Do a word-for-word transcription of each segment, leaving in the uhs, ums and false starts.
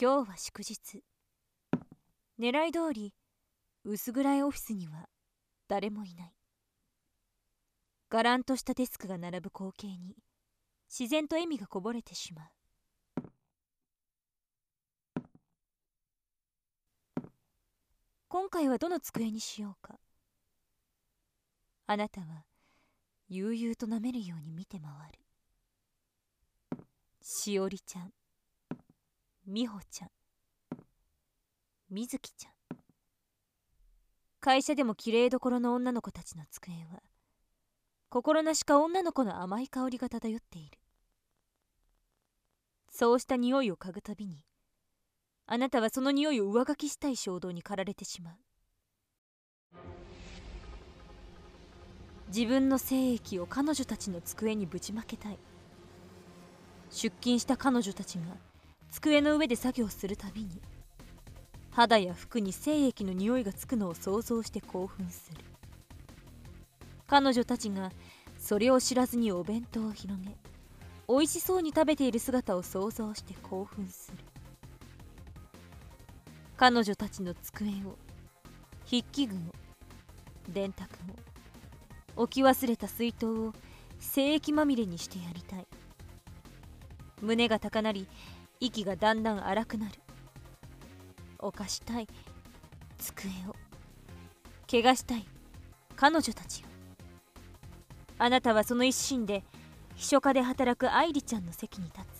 今日は祝日。狙い通り薄暗いオフィスには誰もいない。がらんとしたデスクが並ぶ光景に自然と笑みがこぼれてしまう。今回はどの机にしようか。あなたは悠々と舐めるように見て回る。しおりちゃん、みほちゃん、みずきちゃん。会社でもきれいどころの女の子たちの机は心なしか女の子の甘い香りが漂っている。そうした匂いを嗅ぐたびにあなたはその匂いを上書きしたい衝動に駆られてしまう。自分の精液を彼女たちの机にぶちまけたい。出勤した彼女たちが机の上で作業するたびに肌や服に精液の匂いがつくのを想像して興奮する。彼女たちがそれを知らずにお弁当を広げ美味しそうに食べている姿を想像して興奮する。彼女たちの机を、筆記具を、電卓を、置き忘れた水筒を精液まみれにしてやりたい。胸が高鳴り息がだんだん荒くなる。犯したい机を、怪我したい彼女たちを。あなたはその一心で秘書課で働く愛梨ちゃんの席に立つ。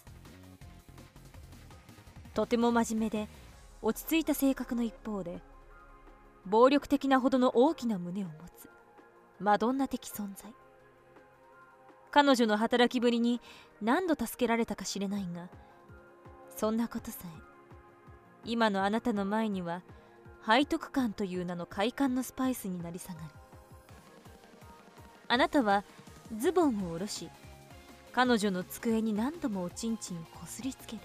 とても真面目で落ち着いた性格の一方で暴力的なほどの大きな胸を持つマドンナ的存在。彼女の働きぶりに何度助けられたか知れないが、そんなことさえ今のあなたの前には背徳感という名の快感のスパイスになり下がる。あなたはズボンを下ろし彼女の机に何度もおちんちんをこすりつける。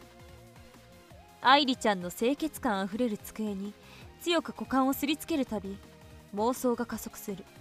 愛梨ちゃんの清潔感あふれる机に強く股間をすりつけるたび妄想が加速する。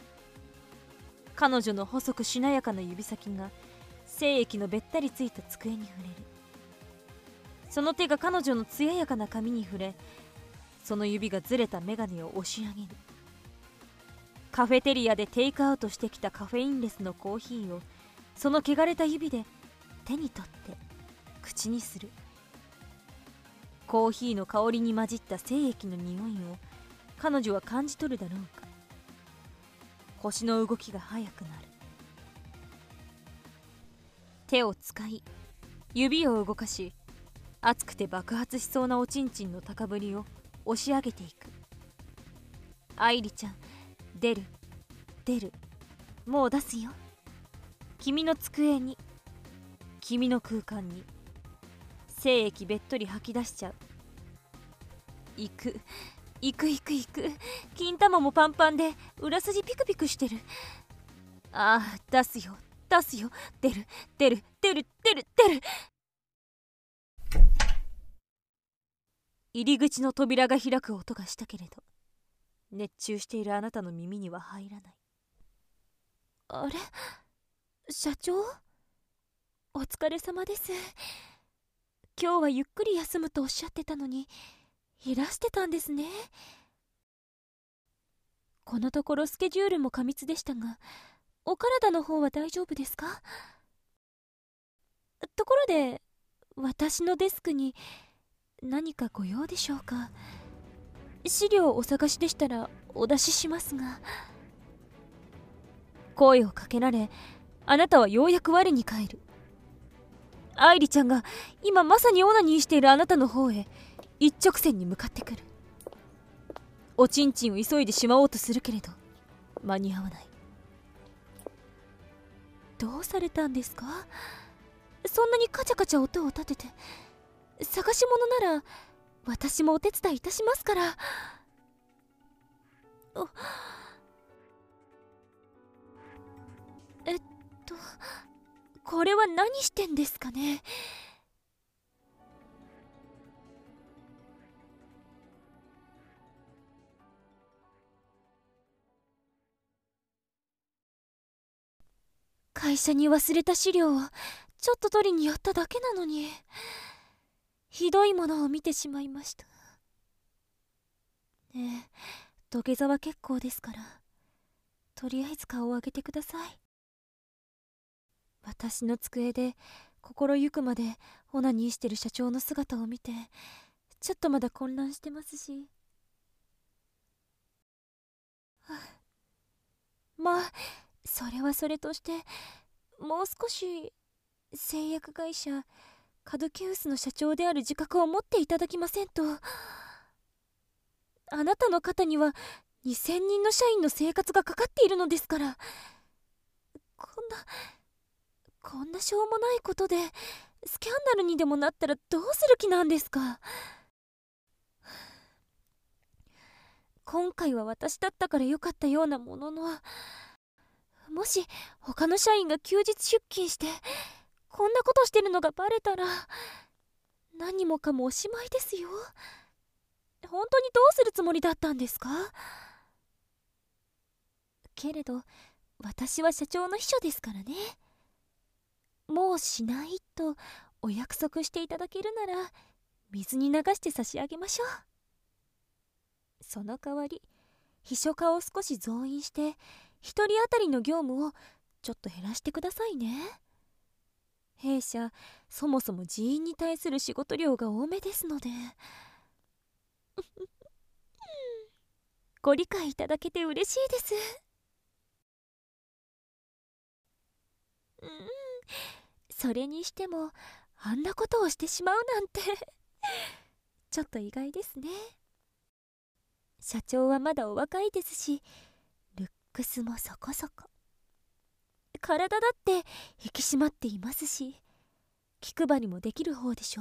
彼女の細くしなやかな指先が精液のべったりついた机に触れる。その手が彼女の艶やかな髪に触れ、その指がずれた眼鏡を押し上げる。カフェテリアでテイクアウトしてきたカフェインレスのコーヒーをその汚れた指で手に取って口にする。コーヒーの香りに混じった精液の匂いを彼女は感じ取るだろうか。腰の動きが速くなる。手を使い指を動かし熱くて爆発しそうなおちんちんの高ぶりを押し上げていく。愛梨ちゃん、出る出る、もう出すよ。君の机に、君の空間に精液べっとり吐き出しちゃう。行く行く行く行く。金玉もパンパンで裏筋ピクピクしてる。ああ、出すよ出すよ。出る出る出る出る出る。入り口の扉が開く音がしたけれど熱中しているあなたの耳には入らない。あれ、社長、お疲れ様です。今日はゆっくり休むとおっしゃってたのにいらしてたんですね。このところスケジュールも過密でしたがお体の方は大丈夫ですか？ところで私のデスクに何かご用でしょうか？資料をお探しでしたらお出ししますが。声をかけられあなたはようやく我に返る。愛梨ちゃんが今まさにオナニーしているあなたの方へ一直線に向かってくる。おちんちんを急いでしまおうとするけれど間に合わない。どうされたんですか？そんなにカチャカチャ音を立てて。探し物なら私もお手伝いいたしますから。えっとこれは何してんですかね？会社に忘れた資料をちょっと取りに寄っただけなのに。 ひどいものを見てしまいました。ねえ、土下座は結構ですから、とりあえず顔を上げてください。私の机で心ゆくまでオナニーしてる社長の姿を見て、ちょっとまだ混乱してますし。はあ、まあそれはそれとして、もう少し製薬会社カドケウスの社長である自覚を持っていただきませんと。あなたの肩にはにせんにんの社員の生活がかかっているのですから。こんなこんなしょうもないことでスキャンダルにでもなったらどうする気なんですか。今回は私だったからよかったようなものの、もし他の社員が休日出勤してこんなことしてるのがバレたら、何もかもおしまいですよ。本当にどうするつもりだったんですか。けれど私は社長の秘書ですからね。もうしないとお約束していただけるなら、水に流して差し上げましょう。その代わり秘書課を少し増員して一人当たりの業務をちょっと減らしてくださいね。弊社そもそも人員に対する仕事量が多めですので。ご理解いただけて嬉しいです。うん、それにしてもあんなことをしてしまうなんてちょっと意外ですね。社長はまだお若いですし、ルックスもそこそこ、体だって引き締まっていますし、気配りもできる方でしょ。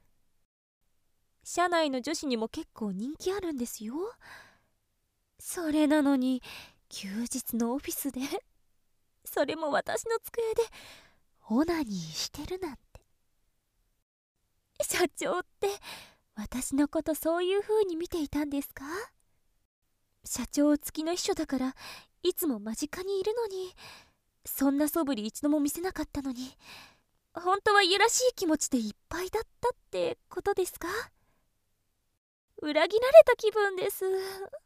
社内の女子にも結構人気あるんですよ。それなのに休日のオフィスでそれも私の机でオナニーしてるなんて。社長って私のことそういう風に見ていたんですか。社長付きの秘書だからいつも間近にいるのに、そんな素振り一度も見せなかったのに、本当はいやらしい気持ちでいっぱいだったってことですか。裏切られた気分です。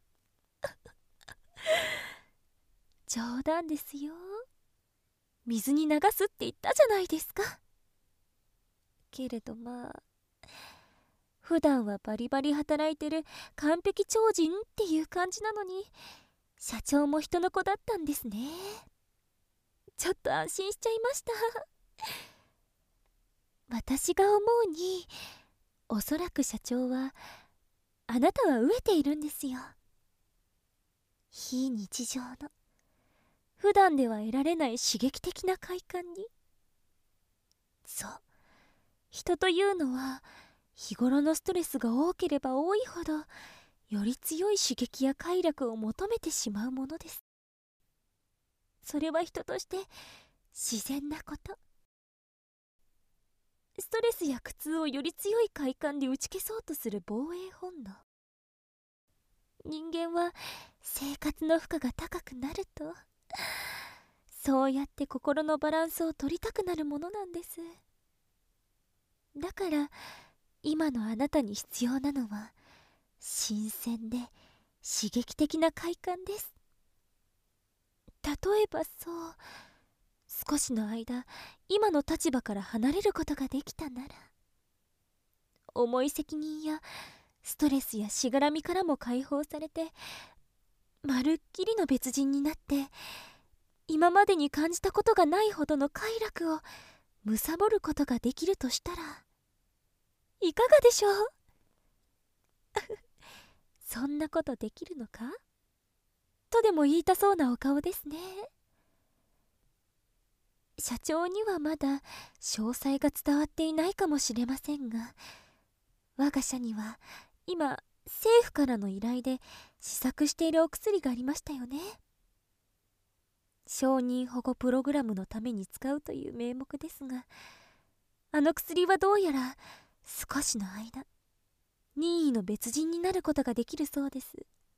冗談ですよ。水に流すって言ったじゃないですか。けれどまあ、普段はバリバリ働いてる完璧超人っていう感じなのに、社長も人の子だったんですね。ちょっと安心しちゃいました。私が思うに、おそらく社長はあなたは飢えているんですよ。非日常の普段では得られない刺激的な快感に。そう、人というのは日頃のストレスが多ければ多いほど、より強い刺激や快楽を求めてしまうものです。それは人として自然なこと。ストレスや苦痛をより強い快感で打ち消そうとする防衛本能。人間は生活の負荷が高くなると、そうやって心のバランスを取りたくなるものなんです。だから今のあなたに必要なのは新鮮で刺激的な快感です。例えばそう、少しの間今の立場から離れることができたなら、重い責任やストレスやしがらみからも解放されて、まるっきりの別人になって、今までに感じたことがないほどの快楽を貪ることができるとしたらいかがでしょう。そんなことできるのかとでも言いたそうなお顔ですね。社長にはまだ詳細が伝わっていないかもしれませんが、我が社には今政府からの依頼で試作しているお薬がありましたよね。承認保護プログラムのために使うという名目ですが、あの薬はどうやら少しの間任意の別人になることができるそうです。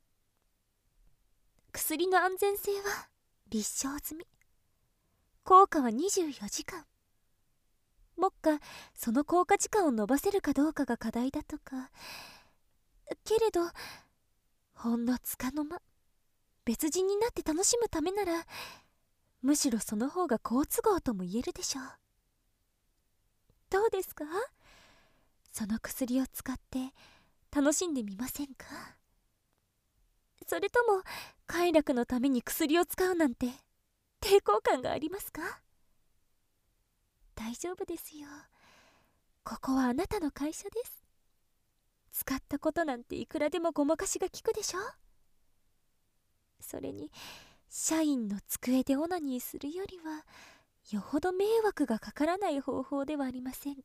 薬の安全性は立証済み、効果はにじゅうよじかん。 目下その効果時間を伸ばせるかどうかが課題だとか。けれどほんのつかの間別人になって楽しむためなら、むしろその方が好都合とも言えるでしょう。どうですか？その薬を使って楽しんでみませんか？それとも快楽のために薬を使うなんて抵抗感がありますか？大丈夫ですよ。ここはあなたの会社です。使ったことなんていくらでもごまかしが効くでしょ。それに社員の机でオナニーするよりはよほど迷惑がかからない方法ではありませんか？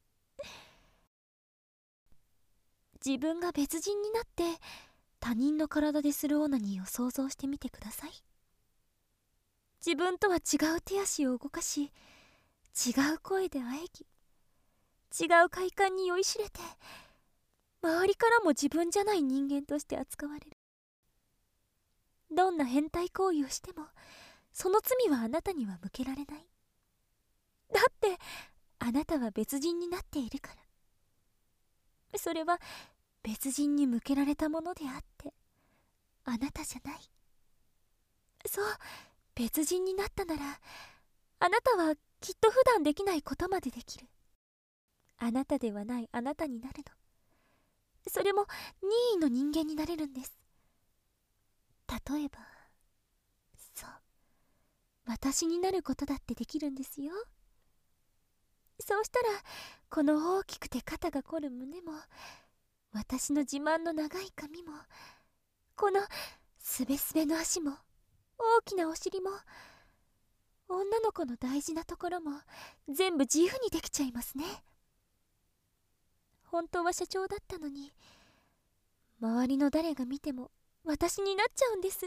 自分が別人になって他人の体でするオナニーを想像してみてください。自分とは違う手足を動かし、違う声で喘ぎ、違う快感に酔いしれて、周りからも自分じゃない人間として扱われる。どんな変態行為をしてもその罪はあなたには向けられない。だってあなたは別人になっているから。それは別人に向けられたものであってあなたじゃない。そう、別人になったならあなたはきっと普段できないことまでできる。あなたではないあなたになるの。それも任意の人間になれるんです。例えばそう、私になることだってできるんですよ。そうしたらこの大きくて肩が凝る胸も、私の自慢の長い髪も、このすべすべの足も、大きなお尻も、女の子の大事なところも全部自由にできちゃいますね。本当は社長だったのに、周りの誰が見ても私になっちゃうんです。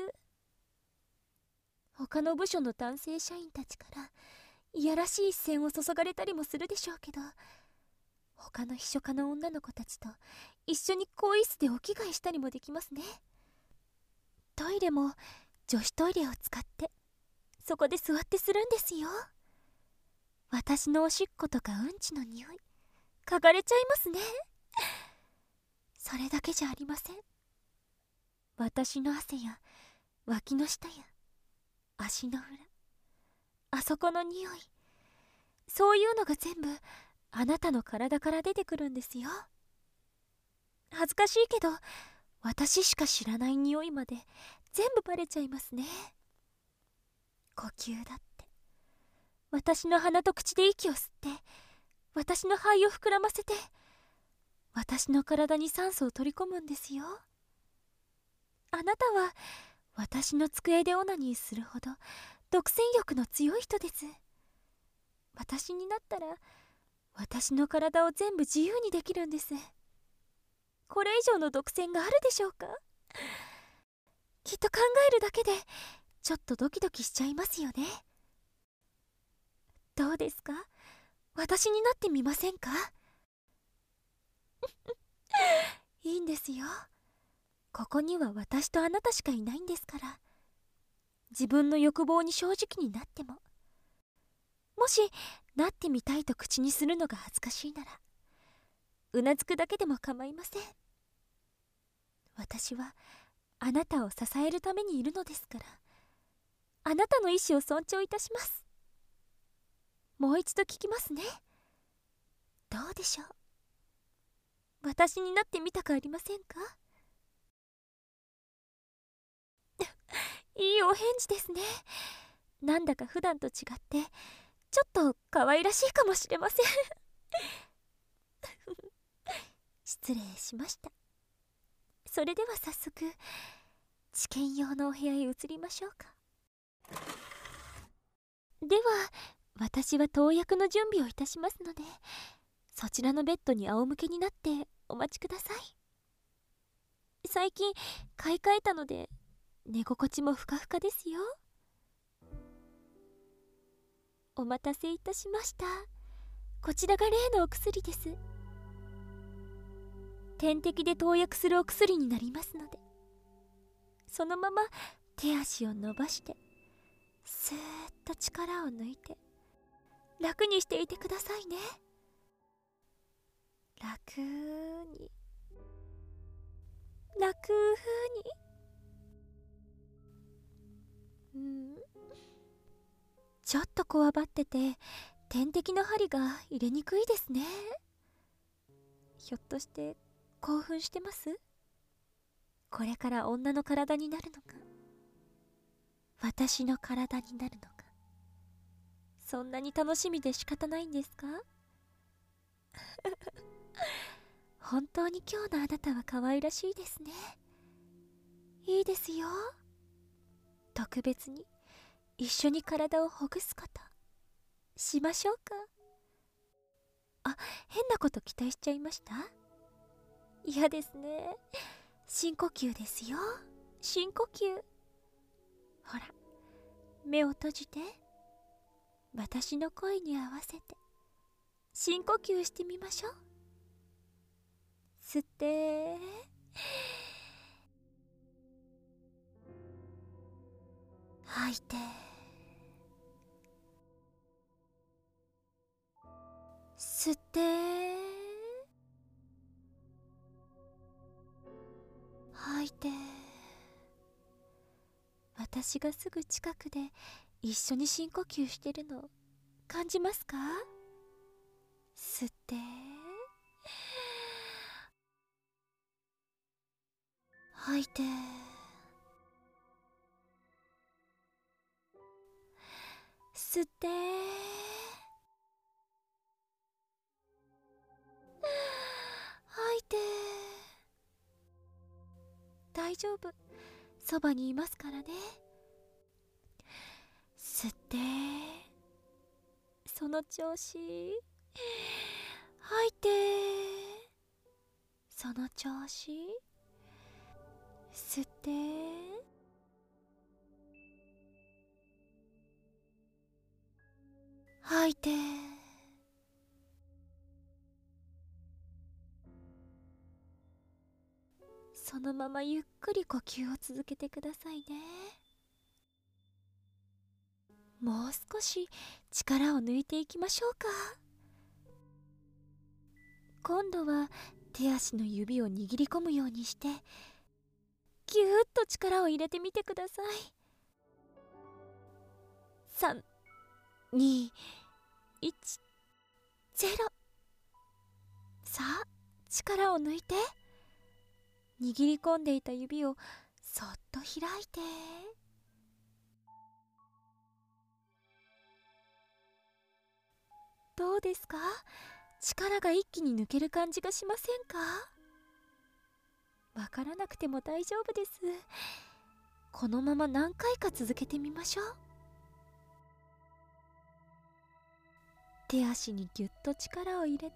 他の部署の男性社員たちからいやらしい視線を注がれたりもするでしょうけど、他の秘書課の女の子たちと一緒に更衣室でお着替えしたりもできますね。トイレも女子トイレを使ってそこで座ってするんですよ。私のおしっことかうんちの匂い嗅がれちゃいますね。それだけじゃありません。私の汗や脇の下や足の裏、あそこの匂い、そういうのが全部あなたの体から出てくるんですよ。恥ずかしいけど私しか知らない匂いまで全部バレちゃいますね。呼吸だって私の鼻と口で息を吸って、私の肺を膨らませて私の体に酸素を取り込むんですよ。あなたは私の机でオナニーするほど独占欲の強い人です。私になったら私の体を全部自由にできるんです。これ以上の独占があるでしょうか？きっと考えるだけでちょっとドキドキしちゃいますよね。どうですか？私になってみませんか？いいんですよ。ここには私とあなたしかいないんですから。自分の欲望に正直になっても、もしなってみたいと口にするのが恥ずかしいならうなずくだけでも構いません。私はあなたを支えるためにいるのですから、あなたの意志を尊重いたします。もう一度聞きますね。どうでしょう？私になってみたくありませんか？いいお返事ですね。なんだか普段と違ってちょっと可愛らしいかもしれません。失礼しました。それでは早速治験用のお部屋へ移りましょうか。では私は投薬の準備をいたしますので、そちらのベッドに仰向けになってお待ちください。最近買い替えたので寝心地もふかふかですよ。お待たせいたしました。こちらが例のお薬です。点滴で投薬するお薬になりますので、そのまま手足を伸ばしてスーッと力を抜いて楽にしていてくださいね。楽に楽に。うん、ちょっとこわばってて点滴の針が入れにくいですね。ひょっとして興奮してます？これから女の体になるのか、私の体になるのか、そんなに楽しみで仕方ないんですか？本当に今日のあなたは可愛らしいですね。いいですよ。特別に一緒に体をほぐすことしましょうか。あ、変なこと期待しちゃいました？嫌ですね。深呼吸ですよ。深呼吸。ほら、目を閉じて、私の声に合わせて深呼吸してみましょう。吸って、吐いて、吸って、吐いて。私がすぐ近くで一緒に深呼吸してるの感じますか？吸って、吐いて、吸って、吐いて。大丈夫、そばにいますからね。吸って、その調子。吐いて、その調子。吸って、吐いて。そのままゆっくり呼吸を続けてくださいね。もう少し力を抜いていきましょうか。今度は手足の指を握り込むようにしてぎゅーっと力を入れてみてください。さん、に、いち、ゼロ。さあ、力を抜いて、握り込んでいた指をそっと開いて、どうですか？力が一気に抜ける感じがしませんか？わからなくても大丈夫です。このまま何回か続けてみましょう。手足にぎゅっと力を入れて、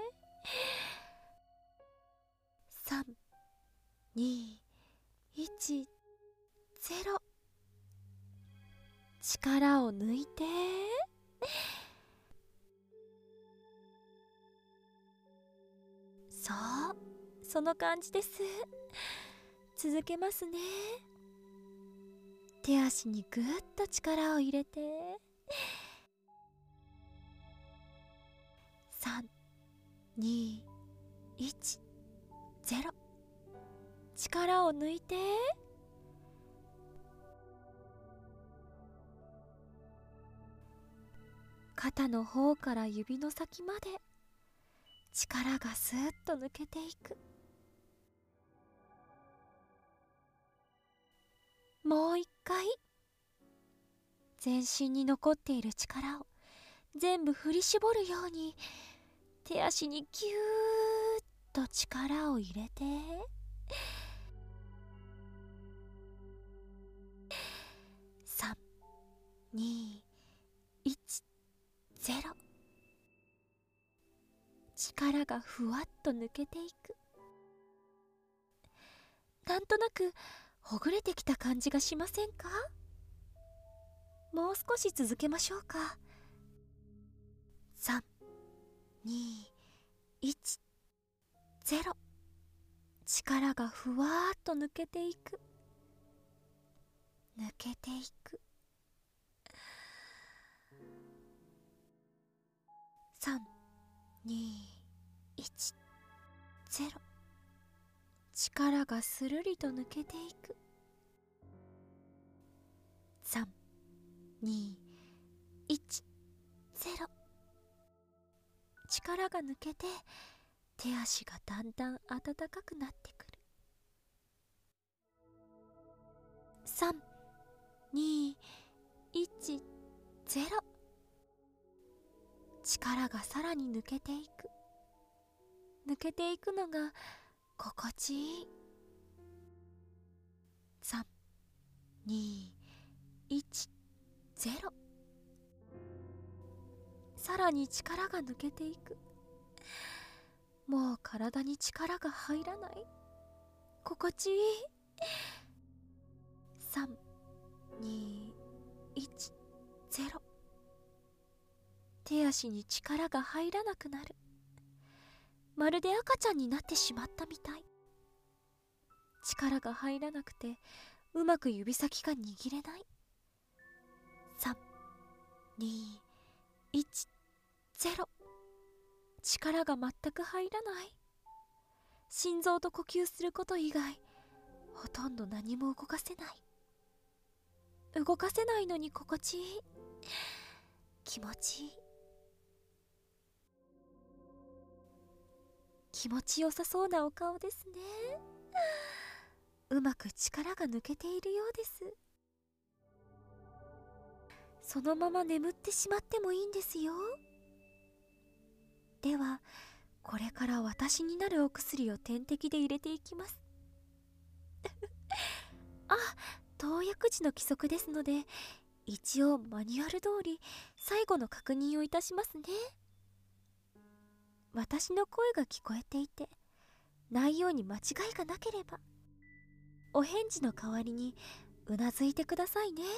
さん、に、いち、ゼロ。力を抜いて、そう、その感じです。続けますね。手足にぐっと力を入れて、さん、に、いち、ゼロ。力を抜いて、肩の方から指の先まで力がスーッと抜けていく。もう一回、全身に残っている力を全部振り絞るように手足にぎゅーっと力を入れて、さん、に、いち、ゼロ。力がふわっと抜けていく。なんとなくほぐれてきた感じがしませんか？もう少し続けましょうか。さん、に、いち、ゼロ。力がふわーっと抜けていく。抜けていく。 さん、に、いち、ゼロ。力がするりと抜けていく。さん、に、いち、ゼロ。力が抜けて手足がだんだん暖かくなってくる。さん、に、いち、ゼロ。力がさらに抜けていく。抜けていくのが心地いい。さん、に、いち、ゼロ。さらに力が抜けていく。もう体に力が入らない。心地いい。さん、に、いち、ゼロ。手足に力が入らなくなる。まるで赤ちゃんになってしまったみたい。力が入らなくてうまく指先が握れない。さん、に、いち、ゼロ。力が全く入らない。心臓と呼吸すること以外ほとんど何も動かせない。動かせないのに心地いい。気持ちいい。気持ちよさそうなお顔ですね。うまく力が抜けているようです。そのまま眠ってしまってもいいんですよ。ではこれから私になるお薬を点滴で入れていきます。あ、投薬時の規則ですので一応マニュアル通り最後の確認をいたしますね。私の声が聞こえていて内容に間違いがなければお返事の代わりにうなずいてくださいね。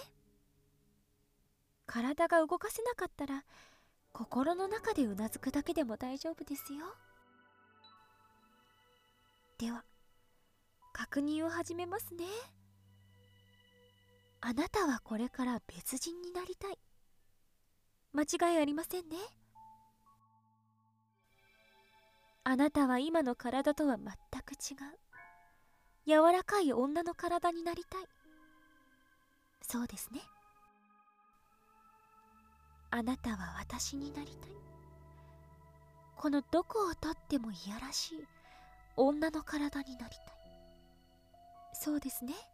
体が動かせなかったら心の中でうなずくだけでも大丈夫ですよ。では確認を始めますね。あなたはこれから別人になりたい。間違いありませんね。あなたは今の体とは全く違う柔らかい女の体になりたい。そうですね。あなたは私になりたい。このどこをとってもいやらしい女の体になりたい。そうですね。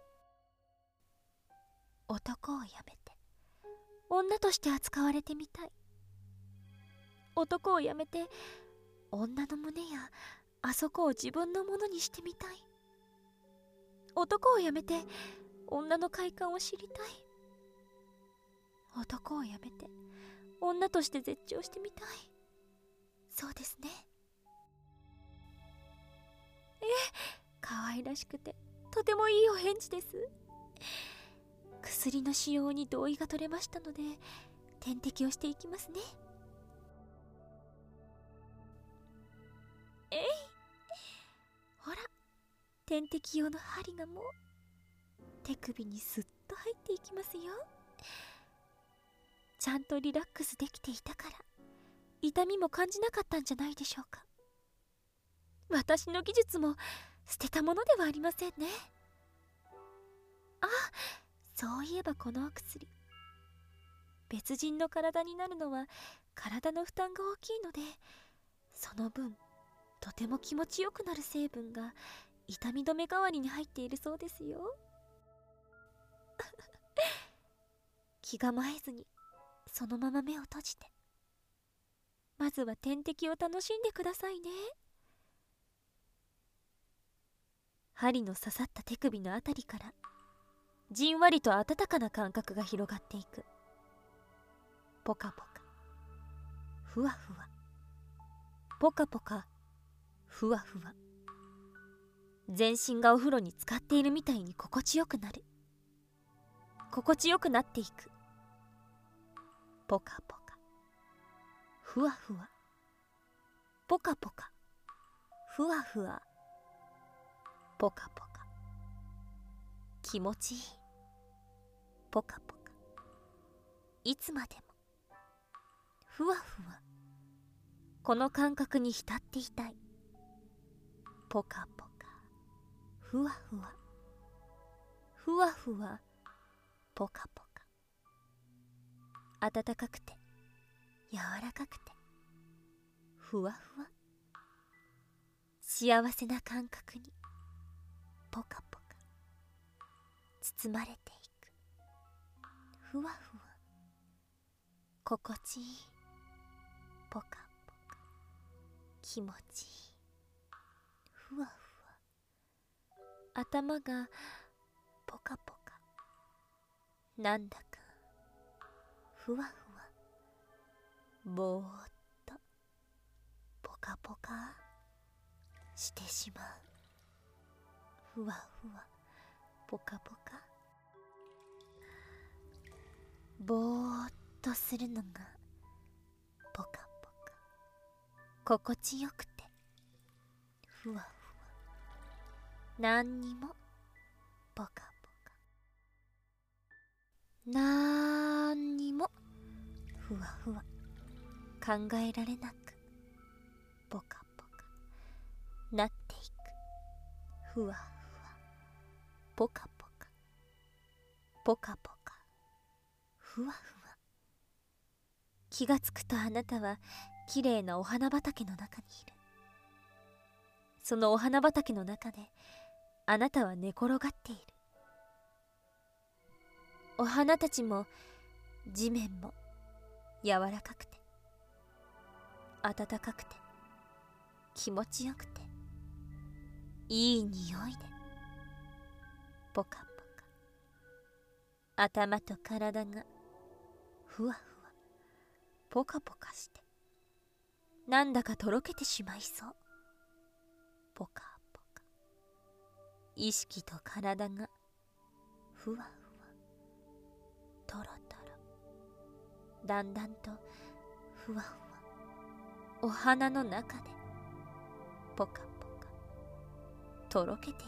男をやめて女として扱われてみたい。男をやめて女の胸やあそこを自分のものにしてみたい。男をやめて女の快感を知りたい。男をやめて女として絶頂してみたい。そうですね。え、可愛らしくてとてもいいお返事です。薬の使用に同意が取れましたので点滴をしていきますね。えい、ほら点滴用の針がもう手首にスッと入っていきますよ。ちゃんとリラックスできていたから痛みも感じなかったんじゃないでしょうか。私の技術も捨てたものではありませんね。あ、そういえばこのお薬別人の体になるのは体の負担が大きいのでその分とても気持ちよくなる成分が痛み止め代わりに入っているそうですよ。気構えずにそのまま目を閉じてまずは点滴を楽しんでくださいね。針の刺さった手首のあたりからじんわりと温かな感覚が広がっていく。ポカポカふわふわポカポカふわふわ全身がお風呂に浸かっているみたいに心地よくなる。心地よくなっていく。ポカポカふわふわポカポカふわふわポカポカ気持ちいい。ポカポカいつまでもふわふわこの感覚に浸っていたい。ポカポカ、ふわふわ、ふわふわ、ポカポカ。暖かくて柔らかくてふわふわ、幸せな感覚にポカポカ包まれていく。ふわふわ、心地いい。ポカポカ、気持ちいい。ふわふわ、頭がポカポカ、なんだかふわふわ、ぼーっとポカポカしてしまう。ふわふわ、ポカポカ、ぼーっとするのがポカポカ心地よくて、ふわふわ、なんにもポカポカ、なんにもふわふわ、考えられなくポカポカなっていく。ふわふわ、ポカポカ、ポカポカ、ふわふわ。気がつくとあなたはきれいなお花畑の中にいる。そのお花畑の中であなたは寝転がっている。お花たちも地面も柔らかくて暖かくて気持ちよくていい匂いでポカポカ、頭と体がふわふわポカポカしてなんだかとろけてしまいそう。ポカポカ、意識と体がふわふわトロトロ、だんだんとふわふわお花の中でポカポカとろけていく。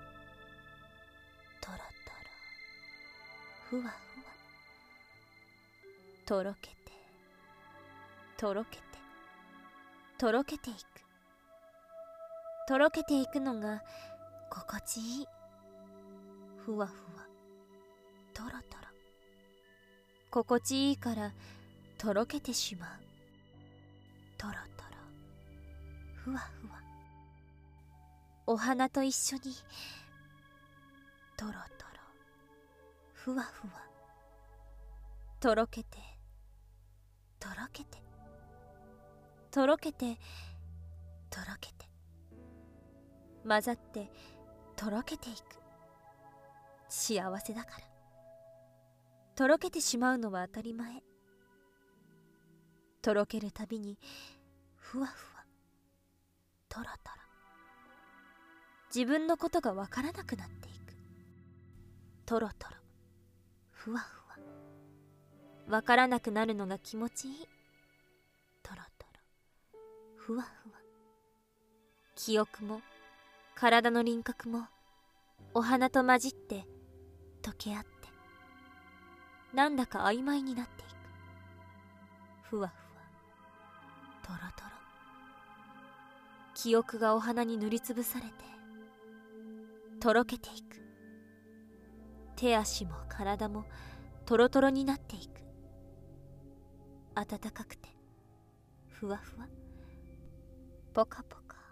トロトロ、ふわふわ、とろけてとろけてとろけていく。とろけていくのが心地いい。ふわふわトロトロ、心地いいからとろけてしまう。トロトロ、ふわふわ、お花と一緒にトロトロ、ふわふわとろけてとろけてとろけてとろけて混ざってとろけていく。幸せだからとろけてしまうのは当たり前。とろけるたびにふわふわトロトロ、自分のことがわからなくなっていく。トロトロ、ふわふわ、わからなくなるのが気持ちいい。トロトロ、ふわふわ、記憶も体の輪郭もお花と混じって溶け合ってなんだか曖昧になっていく。ふわふわトロトロ、記憶がお花に塗りつぶされてとろけていく。手足も体もトロトロになっていく。暖かくてふわふわポカポカ、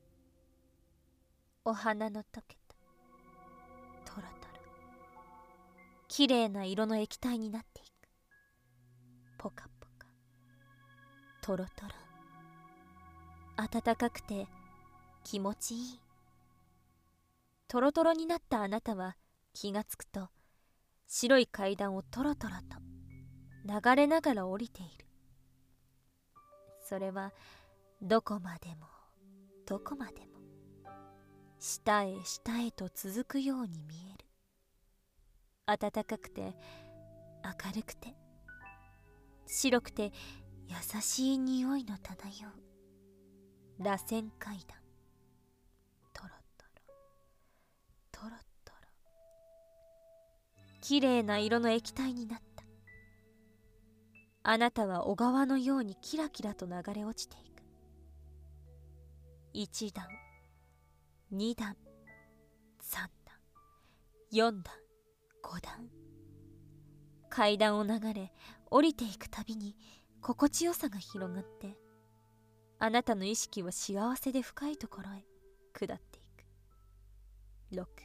お花の溶けたトロトロ、きれいな色の液体になっていく。ポカポカトロトロ、暖かくて気持ちいい。トロトロになったあなたは気がつくと白い階段をトロトロと流れながら降りている。それはどこまでもどこまでも下へ下へと続くように見える。暖かくて明るくて白くて優しい匂いの漂う螺旋階段。トロトロトロトロ、きれいな色の液体になった。あなたは小川のようにキラキラと流れ落ちていく。 いちだん、にだん、さんだん、よんだん、ごだん。階段を流れ降りていくたびに心地よさが広がって、あなたの意識は幸せで深いところへ下っていく。ろく、なな、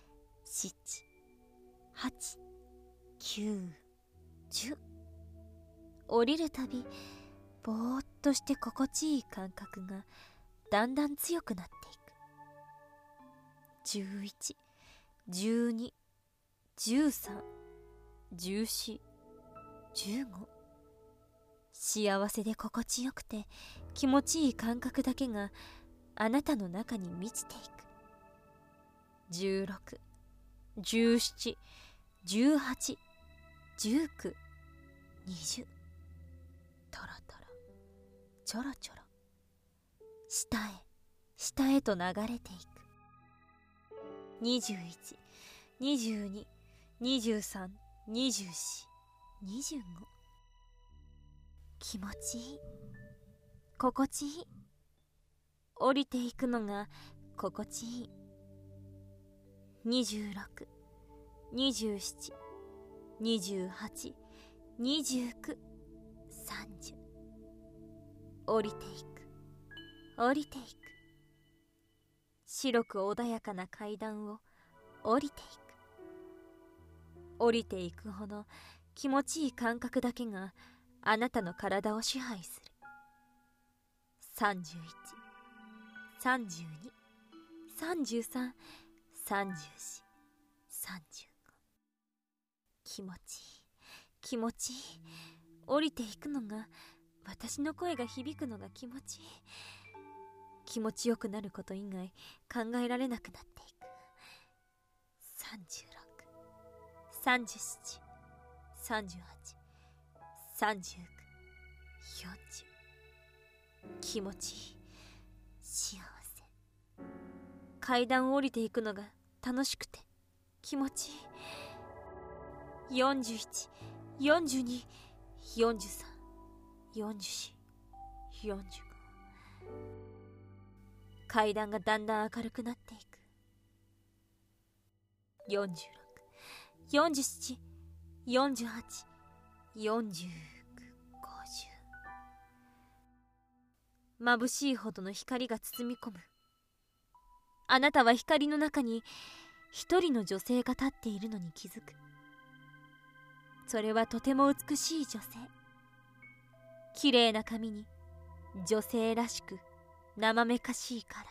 はち、きゅう、じゅう。降りるたびぼーっとして心地いい感覚がだんだん強くなっていく。じゅういち、じゅうに、じゅうさん、じゅうよん、じゅうご。幸せで心地よくて気持ちいい感覚だけがあなたの中に満ちていく。じゅうろく、じゅうなな、じゅうはち、じゅうきゅう、にじゅう。トロトロ、ちょろちょろ、下へ下へと流れていく。にじゅういち、にじゅうに、にじゅうさん、にじゅうよん、にじゅうご。気持ちいい、心地いい。降りていくのが心地いい。にじゅうろく、にじゅうなな、にじゅうはち、にじゅうきゅう、さんじゅう。降りていく、降りていく。白く穏やかな階段を降りていく。降りていくほど気持ちいい感覚だけがあなたの体を支配する。さんじゅういち、さんじゅうに、さんじゅうさん、さんじゅうよん、さんじゅうご。気持ちいい、気持ちいい。降りていくのが、私の声が響くのが気持ちいい。気持ちよくなること以外考えられなくなっていく。さんじゅうろく、さんじゅうなな、さんじゅうはち、さんじゅうきゅう、よんじゅう。気持ちいい、幸せ。階段を降りていくのが楽しくて気持ちいい。よんじゅういち、よんじゅうに、よんじゅうさん、よんじゅうよん、よんじゅうご。階段がだんだん明るくなっていく。よんじゅうろく、よんじゅうなな、よんじゅうはち、よんじゅうきゅう、ごじゅう。眩しいほどの光が包み込む。あなたは光の中に一人の女性が立っているのに気づく。それはとても美しい女性。綺麗な髪に女性らしく生めかしい体。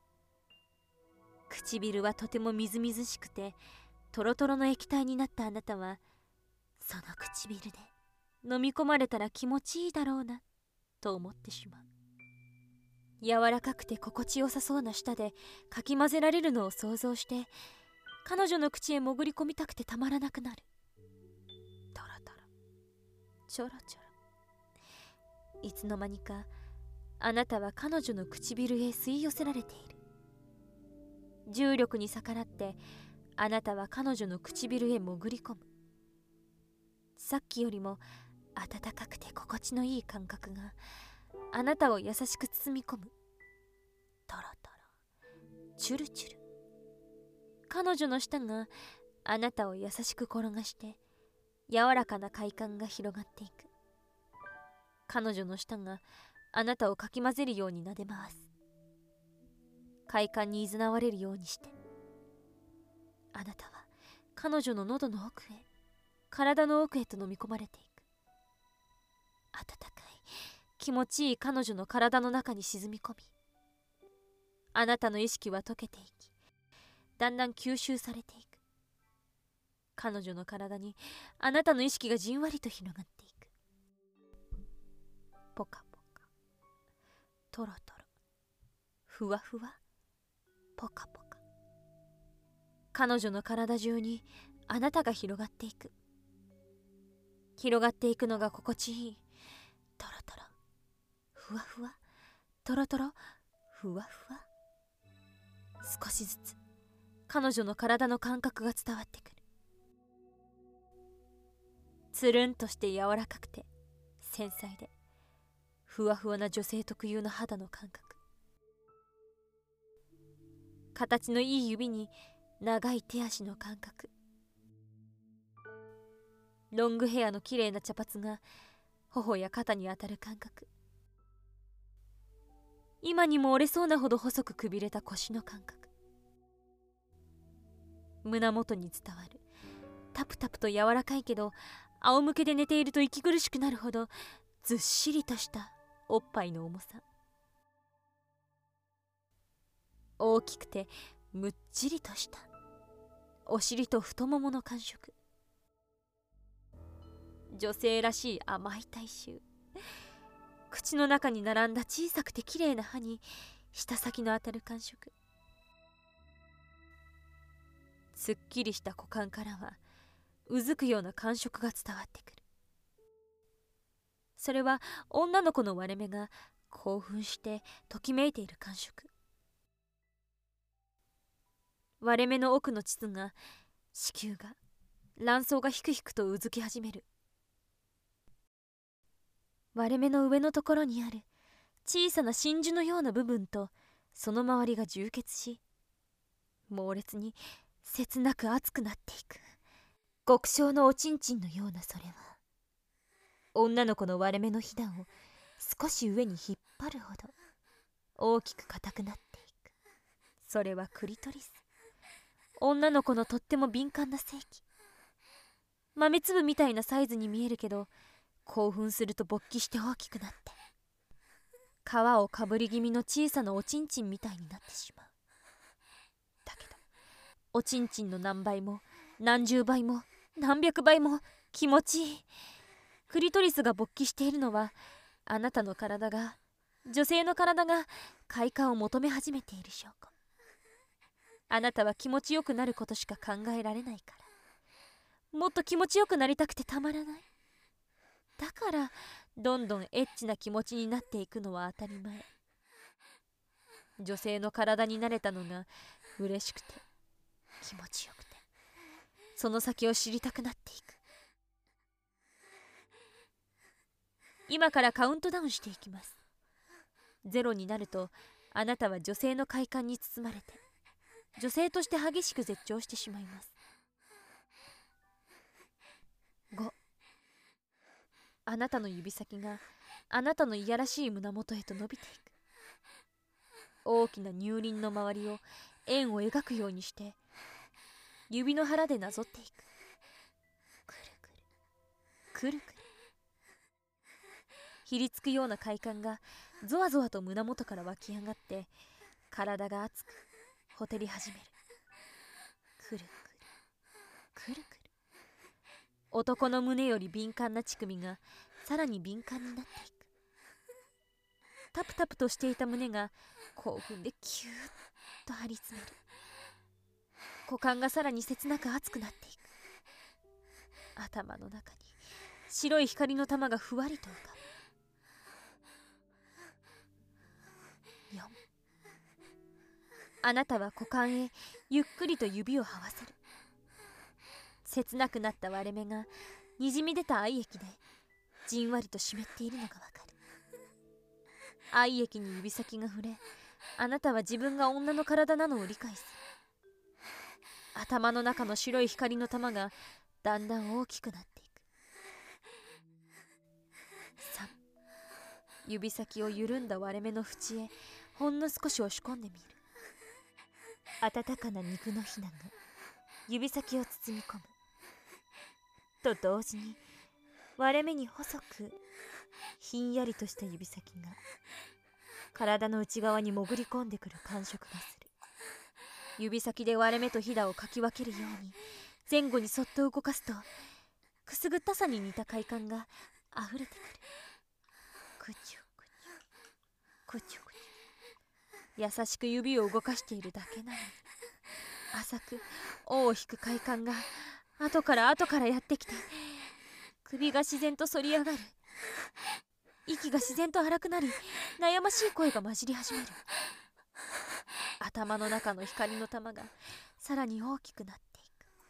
唇はとてもみずみずしくてトロトロの液体になったあなたは、その唇で飲み込まれたら気持ちいいだろうなと思ってしまう。柔らかくて心地よさそうな舌でかき混ぜられるのを想像して、彼女の口へ潜り込みたくてたまらなくなる。トロトロ、ちょろちょろ。いつの間にかあなたは彼女の唇へ吸い寄せられている。重力に逆らってあなたは彼女の唇へ潜り込む。さっきよりも温かくて心地のいい感覚があなたを優しく包み込む。トロトロ、チュルチュル。彼女の舌があなたを優しく転がして柔らかな快感が広がっていく。彼女の舌があなたをかき混ぜるように撫で回す。快感にいざなわれるようにして、あなたは彼女の喉の奥へ、体の奥へと飲み込まれていく。温かい気持ちいい彼女の体の中に沈み込み、あなたの意識は溶けていき、だんだん吸収されていく。彼女の体にあなたの意識がじんわりと広がっていく。ポカポカ、トロトロ、ふわふわ、ポカポカ。彼女の体中にあなたが広がっていく。広がっていくのが心地いい。トロトロ、ふわふわ、トロトロ、ふわふわ。少しずつ彼女の体の感覚が伝わってくる。つるんとして柔らかくて繊細でふわふわな女性特有の肌の感覚。 形のいい指に長い手足の感覚、ロングヘアのきれいな茶髪が頬や肩に当たる感覚、今にも折れそうなほど細くくびれた腰の感覚、胸元に伝わるタプタプと柔らかいけど仰向けで寝ていると息苦しくなるほどずっしりとしたおっぱいの重さ、大きくてむっちりとしたお尻と太ももの感触、女性らしい甘い体臭、口の中に並んだ小さくてきれいな歯に舌先の当たる感触、すっきりした股間からはうずくような感触が伝わってくる。それは女の子の割れ目が興奮してときめいている感触、割れ目の奥の膣が子宮が卵巣がひくひくとうずき始める。割れ目の上のところにある小さな真珠のような部分とその周りが充血し、猛烈に切なく熱くなっていく極小のおちんちんのような、それは女の子の割れ目のひだを少し上に引っ張るほど大きく硬くなっていく。それはクリトリス、女の子のとっても敏感な性器。豆粒みたいなサイズに見えるけど、興奮すると勃起して大きくなって皮をかぶり気味の小さなおちんちんみたいになってしまう。だけどおちんちんの何倍も何十倍も何百倍も気持ちいい。クリトリスが勃起しているのは、あなたの体が、女性の体が快感を求め始めている証拠。あなたは気持ちよくなることしか考えられないから、もっと気持ちよくなりたくてたまらない。だからどんどんエッチな気持ちになっていくのは当たり前。女性の体に慣れたのが嬉しくて気持ちよくて、その先を知りたくなっていく。今からカウントダウンしていきます。ゼロになるとあなたは女性の快感に包まれて女性として激しく絶頂してしまいます。ご、あなたの指先があなたのいやらしい胸元へと伸びていく。大きな乳輪の周りを円を描くようにして指の腹でなぞっていく。くるくるくるくる、ひりつくような快感がゾワゾワと胸元から湧き上がって体が熱くほてり始める。くるくるくるくる、男の胸より敏感な乳首がさらに敏感になっていく。タプタプとしていた胸が興奮でキューッと張り詰める。股間がさらに切なく熱くなっていく。頭の中に白い光の玉がふわりと浮かぶ。よん、あなたは股間へゆっくりと指を這わせる。切なくなった割れ目がにじみ出た愛液でじんわりと湿っているのがわかる。愛液に指先が触れ、あなたは自分が女の体なのを理解する。頭の中の白い光の玉がだんだん大きくなっていく。さん、指先を緩んだ割れ目の縁へほんの少し押し込んでみる。温かな肉のひなが指先を包み込むと同時に、割れ目に細くひんやりとした指先が体の内側に潜り込んでくる感触がする。指先で割れ目とひだをかき分けるように前後にそっと動かすと、くすぐったさに似た快感があふれてくる。くちゅくちゅくちゅくちゅ、優しく指を動かしているだけなのに、浅く尾を引く快感が後から後からやってきて、首が自然と反り上がる。息が自然と荒くなり、悩ましい声が混じり始める。頭の中の光の玉がさらに大きくなってい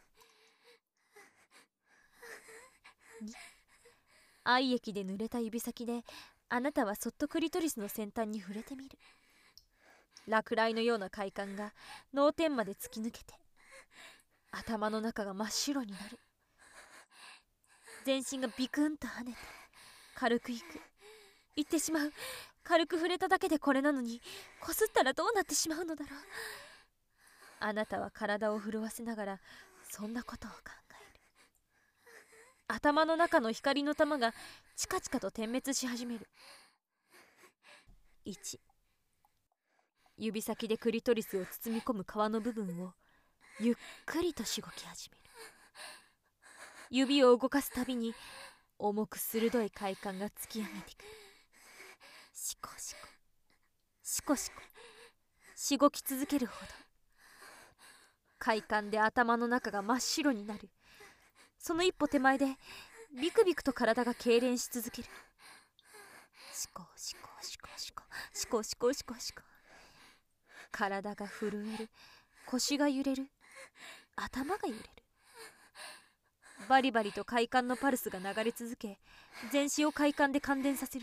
く。に、愛液で濡れた指先であなたはそっとクリトリスの先端に触れてみる。 落雷のような快感が脳天まで突き抜けて、頭の中が真っ白になる。全身がビクンと跳ねて軽くいく。いってしまう。軽く触れただけでこれなのに、こすったらどうなってしまうのだろう。あなたは体を震わせながらそんなことを考える。頭の中の光の玉がチカチカと点滅し始める。いち、指先でクリトリスを包み込む皮の部分をゆっくりとしごき始める。指を動かすたびに重く鋭い快感が突き上げてくる。しこしこしこしこしごき続けるほど快感で頭の中が真っ白になる。その一歩手前でビクビクと体が痙攣し続ける。しこしこしこしこしこしこしこしこ。体が震える。腰が揺れる。頭が揺れる。バリバリと快感のパルスが流れ続け、全身を快感で感電させる。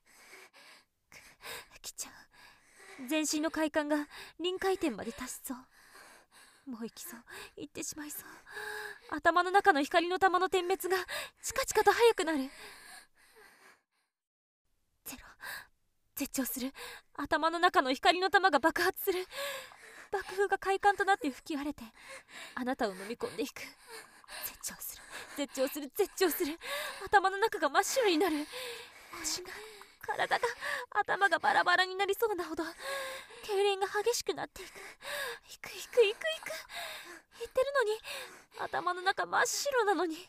来ちゃう。全身の快感が臨界点まで達しそう。もう行きそう。行ってしまいそう。頭の中の光の玉の点滅がチカチカと速くなる。ゼロ。絶頂する。頭の中の光の玉が爆発する。爆風が快感となって吹き荒れてあなたを飲み込んでいく。絶頂する。絶頂する。絶頂する。頭の中が真っ白になる。腰が、体が、頭がバラバラになりそうなほど痙攣が激しくなっていく。いくいくいくいく。言ってるのに頭の中真っ白なのに。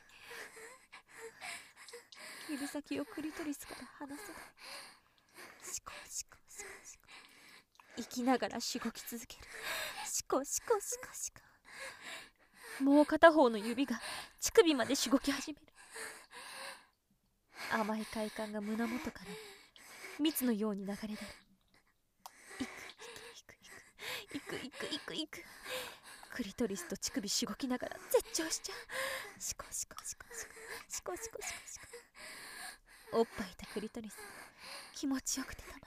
指先をクリトリスから離せない。しこしこしこしこ。息きながらしごき続ける。しこしこしこしこ。もう片方の指が乳首までしごき始める。甘い快感が胸元から蜜のように流れ出る。いくいくいくいくいくいくいくいく。クリトリスと乳首しごきながら絶頂しちゃう。しこしこしこしこしこしこしこしこ。おっぱいたクリトリス気持ちよくてたまらない。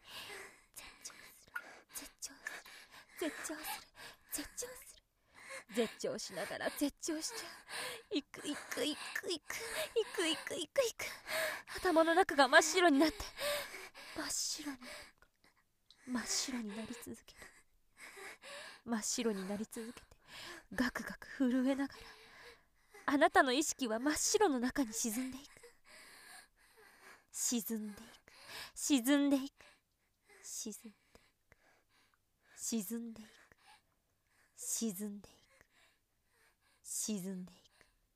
絶頂する絶頂する絶頂する絶頂する。絶頂しながら絶頂しちゃう。いくいくいくいくいくいくいくいく。頭の中が真っ白になって真っ白になる。真っ白になり続ける。真っ白になり続けてガクガク震えながらあなたの意識は真っ白の中に沈んでいく。沈んでいく沈んでいく沈んでいく沈んでいく沈んでいく沈んでいく。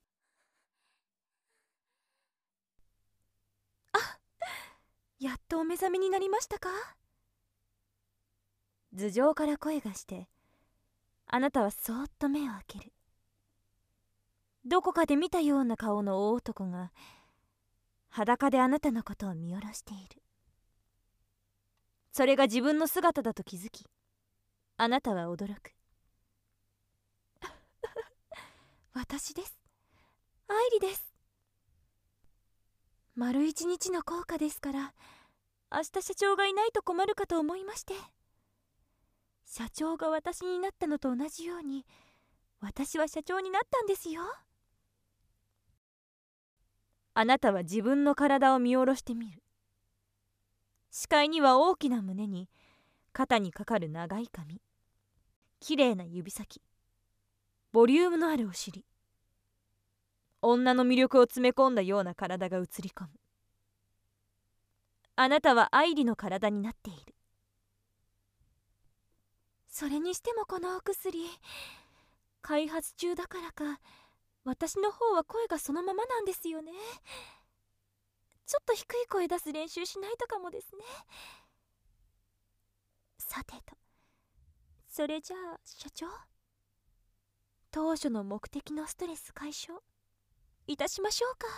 あ、やっとお目覚めになりましたか。頭上から声がしてあなたはそーっと目を開ける。どこかで見たような顔の大男が裸であなたのことを見下ろしている。それが自分の姿だと気づきあなたは驚く。私です。愛理です。丸一日の効果ですから明日社長がいないと困るかと思いまして。社長が私になったのと同じように私は社長になったんですよ。あなたは自分の体を見下ろしてみる。視界には大きな胸に肩にかかる長い髪、きれいな指先、ボリュームのあるお尻、女の魅力を詰め込んだような体が映り込む。あなたは愛理の体になっている。それにしてもこのお薬開発中だからか私の方は声がそのままなんですよね。ちょっと低い声出す練習しないとかもですね。さてと、それじゃあ社長、当初の目的のストレス解消いたしましょうか。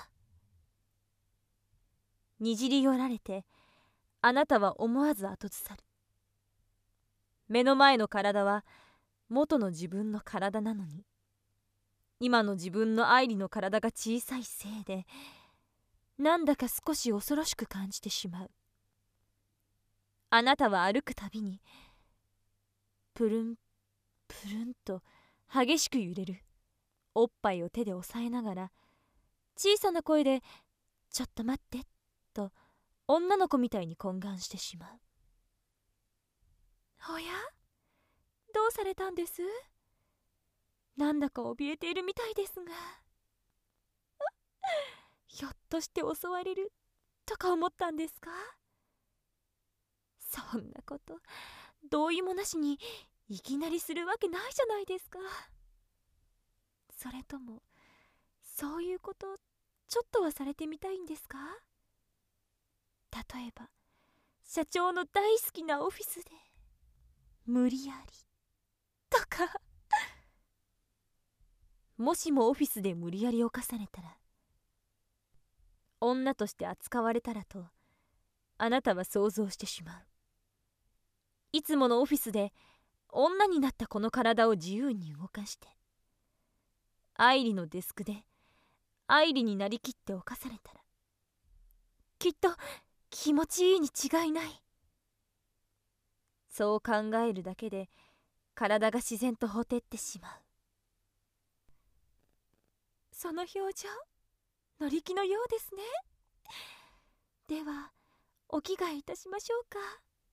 にじり寄られてあなたは思わず後ずさる。目の前の体は元の自分の体なのに今の自分の愛理の体が小さいせいでなんだか少し恐ろしく感じてしまう。あなたは歩くたびにプルンプルンと激しく揺れるおっぱいを手で押さえながら小さな声で「ちょっと待って」と女の子みたいに懇願してしまう。おや、どうされたんです？なんだか怯えているみたいですがひょっとして襲われるとか思ったんですか？そんなこと同意もなしにいきなりするわけないじゃないですか。それともそういうことちょっとはされてみたいんですか？例えば社長の大好きなオフィスで無理やりとかもしもオフィスで無理やり犯されたら、女として扱われたらとあなたは想像してしまう。いつものオフィスで女になったこの体を自由に動かして愛理のデスクで愛理になりきって犯されたら、きっと気持ちいいに違いない。そう考えるだけで体が自然とほてってしまう。その表情乗り気のようですね。ではお着替えいたしましょうか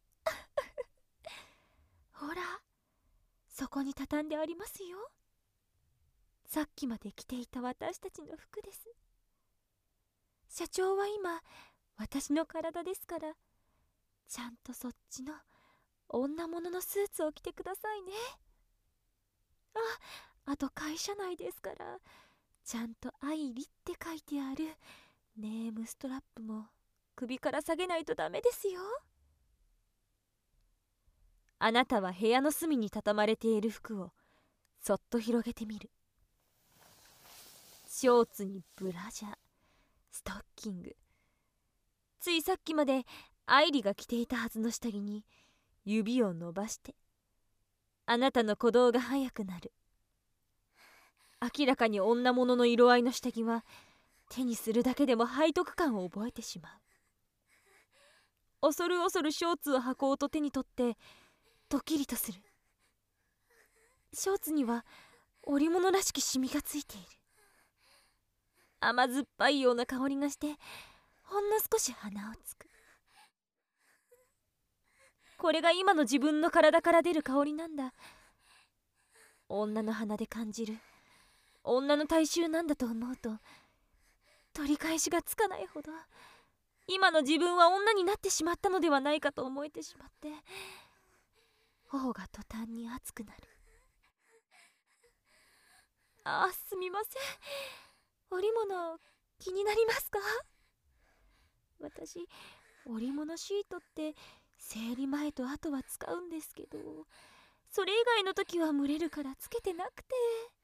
ほら、そこに畳んでありますよ。さっきまで着ていた私たちの服です。社長は今私の体ですから、ちゃんとそっちの女物のスーツを着てくださいね。あ、あと会社内ですからちゃんと愛理って書いてあるネームストラップも首から下げないとダメですよ。あなたは部屋の隅に畳まれている服をそっと広げてみる。ショーツにブラジャー、ストッキング、ついさっきまで愛理が着ていたはずの下着に指を伸ばして、あなたの鼓動が速くなる。明らかに女物の色合いの下着は手にするだけでも背徳感を覚えてしまう。恐る恐るショーツを履こうと手に取ってドキリとする。ショーツには織物らしきシミがついている。甘酸っぱいような香りがしてほんの少し鼻をつく。これが今の自分の体から出る香りなんだ。女の鼻で感じる女の体臭なんだと思うと取り返しがつかないほど今の自分は女になってしまったのではないかと思えてしまって、頬が途端に熱くなる。あ、すみません、織物気になりますか？私織物シートって生理前と後は使うんですけど、それ以外の時は蒸れるからつけてなくて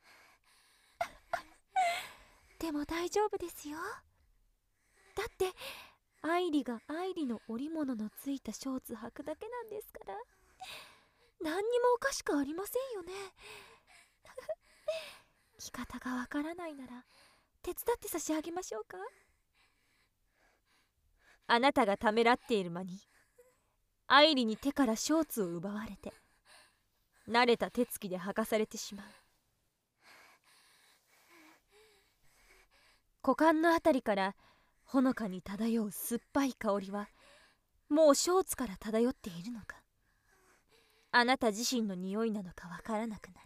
でも大丈夫ですよ。だって愛理が愛理の織物のついたショーツ履くだけなんですから、何にもおかしくありませんよね着方がわからないなら手伝って差し上げましょうか？あなたがためらっている間に愛理に手からショーツを奪われて慣れた手つきで履かされてしまう。股間のあたりからほのかに漂う酸っぱい香りはもうショーツから漂っているのか、あなた自身の匂いなのかわからなくなる。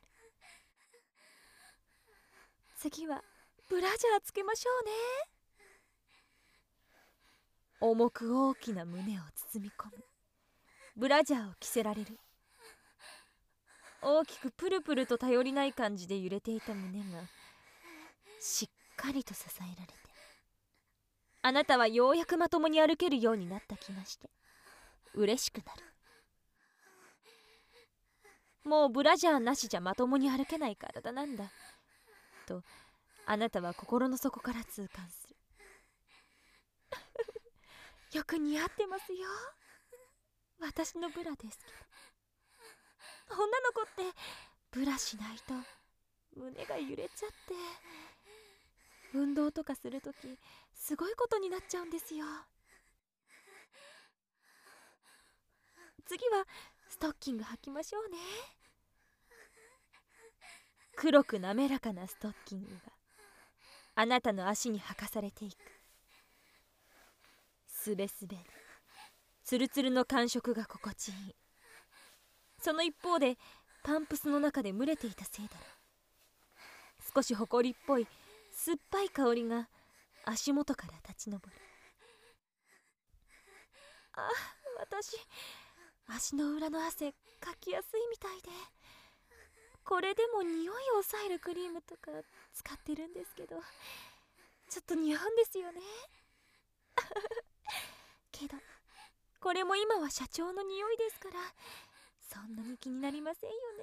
次はブラジャーつけましょうね。重く大きな胸を包み込むブラジャーを着せられる。大きくプルプルと頼りない感じで揺れていた胸がしっかりと支えられて、あなたはようやくまともに歩けるようになった気がして嬉しくなる。もうブラジャーなしじゃまともに歩けない体なんだとあなたは心の底から痛感するよく似合ってますよ。私のブラですけど、女の子ってブラしないと胸が揺れちゃって、運動とかするときすごいことになっちゃうんですよ。次はスストッキング履きましょうね。黒く滑らかなストッキングがあなたの足に履かされていく。すべすべでツルツルの感触が心地いい。その一方でパンプスの中で蒸れていたせいだろう。少しほこりっぽい酸っぱい香りが足元から立ち上る。あ、私足の裏の汗かきやすいみたいで、これでも匂いを抑えるクリームとか使ってるんですけど、ちょっと匂うんですよね。けどこれも今は社長の匂いですから、そんなに気になりませんよね。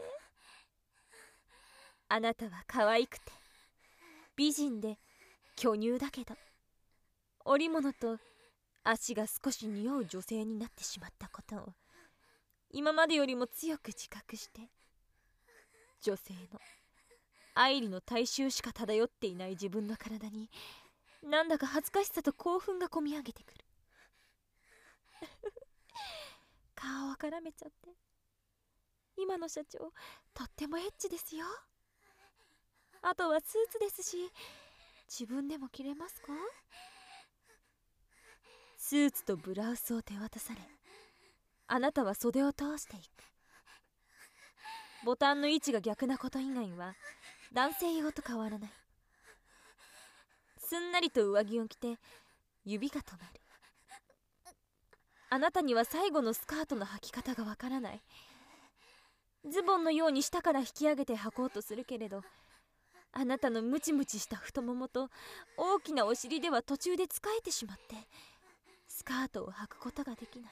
あなたは可愛くて美人で巨乳だけど、織物と足が少し匂う女性になってしまったことを今までよりも強く自覚して、女性の愛理の大衆しか漂っていない自分の体になんだか恥ずかしさと興奮がこみ上げてくる。顔を絡めちゃって、今の社長とってもエッチですよ。あとはスーツですし、自分でも着れますか？スーツとブラウスを手渡され、あなたは袖を通していく。ボタンの位置が逆なこと以外は男性用と変わらない。すんなりと上着を着て指が止まる。あなたには最後のスカートの履き方がわからない。ズボンのように下から引き上げて履こうとするけれど、あなたのムチムチした太ももと大きなお尻では途中で疲れてしまって、スカートを履くことができない。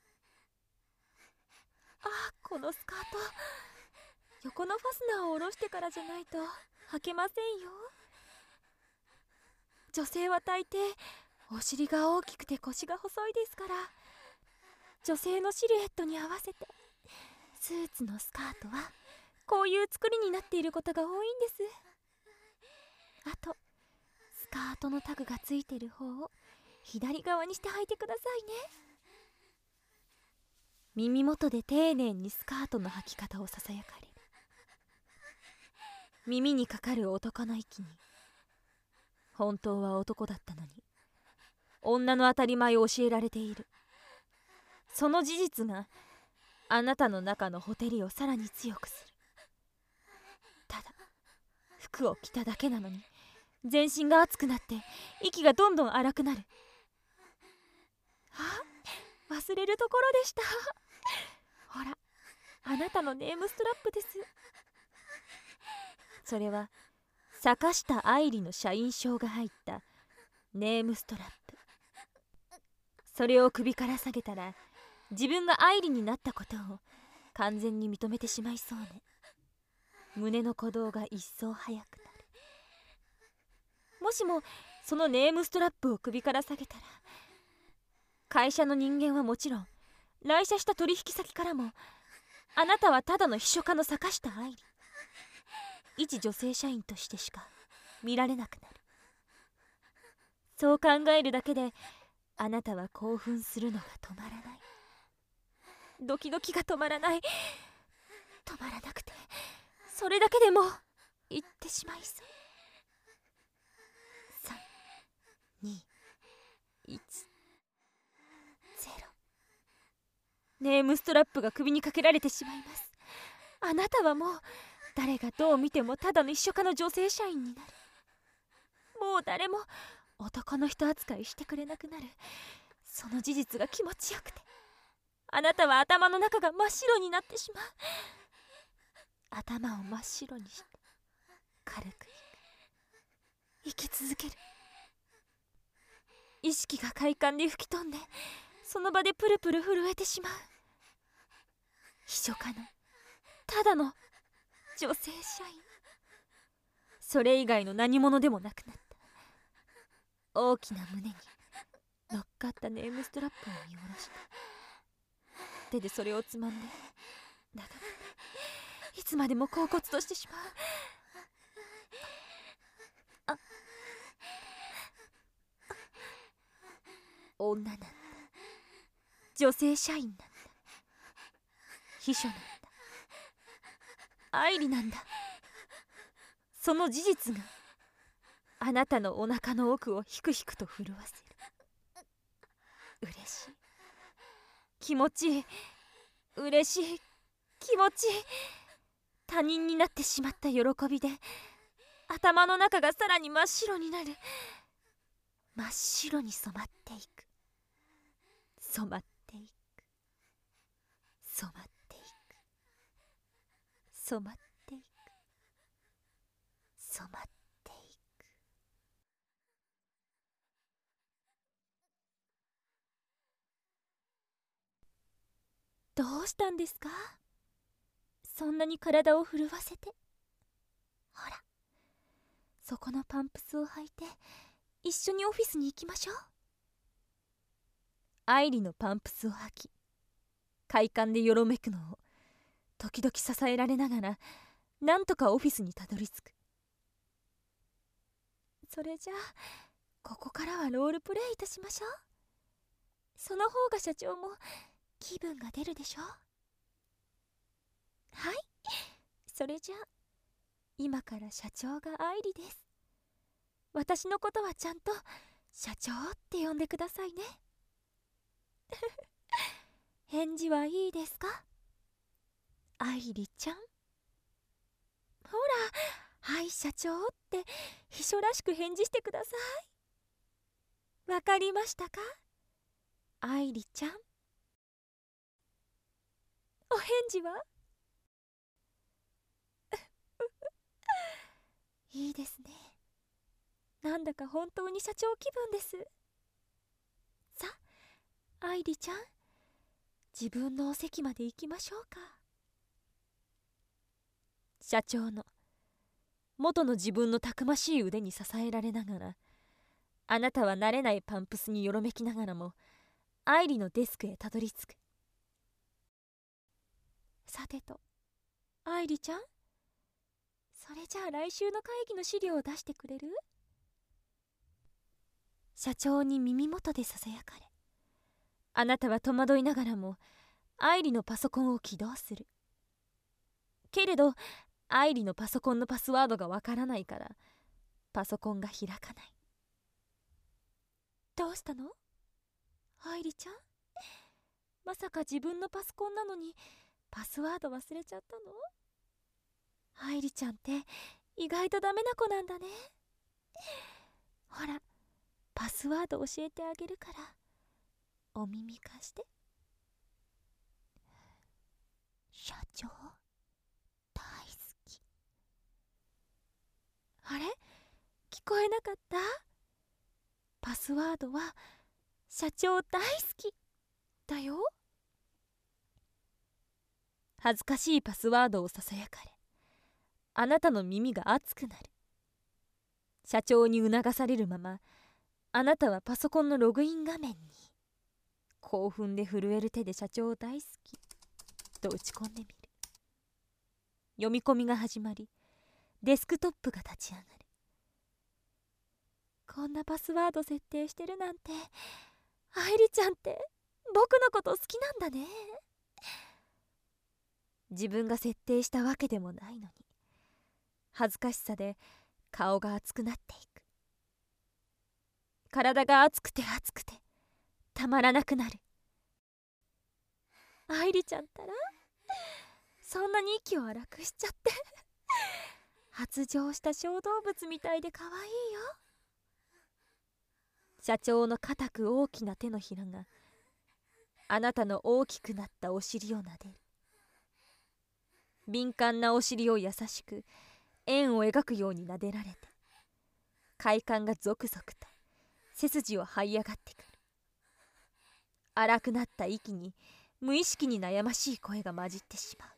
あ、このスカート、横のファスナーを下ろしてからじゃないと履けませんよ。女性は大抵お尻が大きくて腰が細いですから、女性のシルエットに合わせてスーツのスカートはこういう作りになっていることが多いんです。あとスカートのタグがついてる方を左側にして履いてくださいね。耳元で丁寧にスカートの履き方をささやかれる。耳にかかる男の息に、本当は男だったのに女の当たり前を教えられている。その事実があなたの中のほてりをさらに強くする。ただ服を着ただけなのに全身が熱くなって息がどんどん荒くなる。あ、忘れるところでした。ほら、あなたのネームストラップです。それは坂下愛理の社員証が入ったネームストラップ。それを首から下げたら自分が愛理になったことを完全に認めてしまいそうね。胸の鼓動が一層速くなる。もしもそのネームストラップを首から下げたら、会社の人間はもちろん来社した取引先からも、あなたはただの秘書家の坂下愛理、一女性社員としてしか見られなくなる。そう考えるだけであなたは興奮するのが止まらない。ドキドキが止まらない。止まらなくてそれだけでも言ってしまいそう。さん、に、いち、ゼロ。ネームストラップが首にかけられてしまいます。あなたはもう誰がどう見てもただの一緒かの女性社員になる。もう誰も男の人扱いしてくれなくなる。その事実が気持ちよくて、あなたは頭の中が真っ白になってしまう。頭を真っ白にして軽く生き続ける。意識が快感で吹き飛んで、その場でプルプル震えてしまう。秘書家のただの女性社員、それ以外の何者でもなくなった。大きな胸に乗っかったネームストラップを見下ろした。手でそれをつまんで眺めて、いつまでも恍惚としてしまう。あ、女なんだ。女性社員なんだ。 秘書なんだ。愛理なんだ。その事実があなたのお腹の奥をひくひくと震わせる。嬉しい、気持ちいい、嬉しい、気持ちいい。他人になってしまった喜びで頭の中がさらに真っ白になる。真っ白に染まっていく、染まっていく、染まっていく、染まっていく、染まっていく。どうしたんですか、そんなに体を震わせて。ほら、そこのパンプスを履いて一緒にオフィスに行きましょう。愛理のパンプスを履き、快感でよろめくのを時々支えられながら、なんとかオフィスにたどり着く。それじゃあここからはロールプレイいたしましょう。その方が社長も気分が出るでしょ。はい、それじゃあ今から社長が愛理です。私のことはちゃんと社長って呼んでくださいね。返事はいいですか、愛理ちゃん。ほら、はい社長って秘書らしく返事してください。わかりましたか、愛理ちゃん。お返事はいいですね。なんだか本当に社長気分です。さあ、愛理ちゃん、自分のお席まで行きましょうか。社長の元の自分のたくましい腕に支えられながら、あなたは慣れないパンプスによろめきながらも愛理のデスクへたどり着く。さてと、愛理ちゃん、それじゃあ来週の会議の資料を出してくれる？社長に耳元でささやかれ、あなたは戸惑いながらも愛理のパソコンを起動する。けれど愛理のパソコンのパスワードがわからないからパソコンが開かない。どうしたの、愛理ちゃん。まさか自分のパソコンなのにパスワード忘れちゃったの？愛理ちゃんって意外とダメな子なんだね。ほら、パスワード教えてあげるからお耳貸して。社長大好き。あれ、聞こえなかった？パスワードは社長大好きだよ。恥ずかしいパスワードをささやかれ、あなたの耳が熱くなる。社長に促されるまま、あなたはパソコンのログイン画面に興奮で震える手で社長大好きと打ち込んでみる。読み込みが始まり、デスクトップが立ち上がる。こんなパスワード設定してるなんて、愛理ちゃんって僕のこと好きなんだね。自分が設定したわけでもないのに、恥ずかしさで顔が熱くなっていく。体が熱くて熱くてたまらなくなる。愛理ちゃんったらそんなに息を荒くしちゃって発情した小動物みたいで可愛いよ。社長の固く大きな手のひらがあなたの大きくなったお尻を撫でる。敏感なお尻を優しく円を描くように撫でられて、快感がゾクゾクと背筋を這い上がってくる。荒くなった息に無意識に悩ましい声が混じってしまう。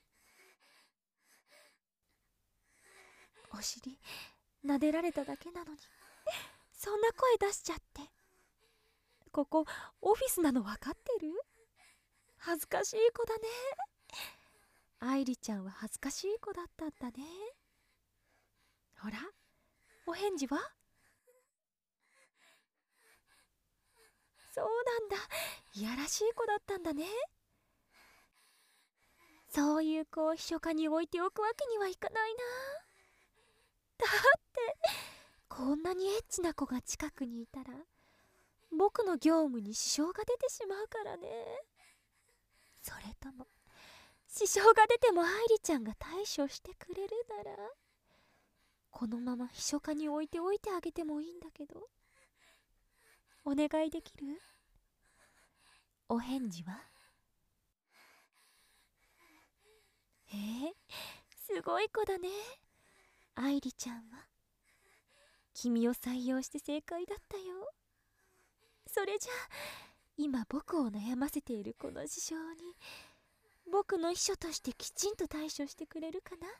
お尻撫でられただけなのにそんな声出しちゃって。ここオフィスなの分かってる？恥ずかしい子だね。愛理ちゃんは恥ずかしい子だったんだね。ほら、お返事は？そうなんだ、いやらしい子だったんだね。そいう子を秘書課に置いておくわけにはいかないな。だってこんなにエッチな子が近くにいたら僕の業務に支障が出てしまうからね。それとも支障が出ても愛梨ちゃんが対処してくれるならこのまま秘書課に置いておいてあげてもいいんだけど、お願いできる？お返事は？えー、すごい子だね愛梨ちゃんは。君を採用して正解だったよ。それじゃあ今僕を悩ませているこの事象に僕の秘書としてきちんと対処してくれるかな。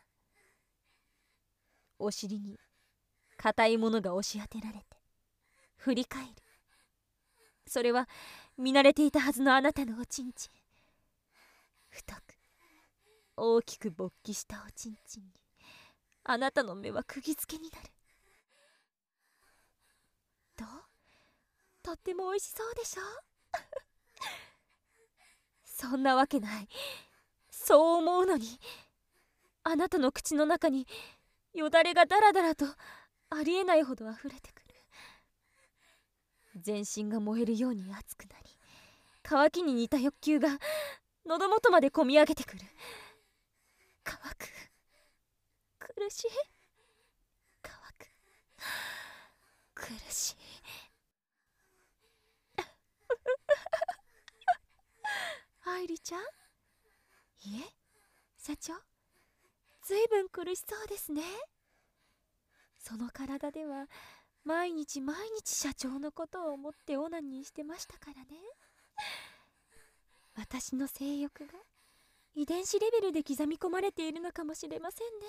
お尻に硬いものが押し当てられて振り返る。それは見慣れていたはずのあなたのおちんちん。太く大きく勃起したおちんちんにあなたの目は釘付けになる。どう？とっても美味しそうでしょそんなわけない。そう思うのにあなたの口の中によだれがダラダラとありえないほど溢れてくる。全身が燃えるように熱くなり渇きに似た欲求が喉元までこみ上げてくる。乾く、苦しい、乾く、苦しい愛梨ちゃん？いえ、社長、ずいぶん苦しそうですね。その体では毎日毎日社長のことを思ってオナニーしてましたからね。私の性欲が遺伝子レベルで刻み込まれているのかもしれませんね。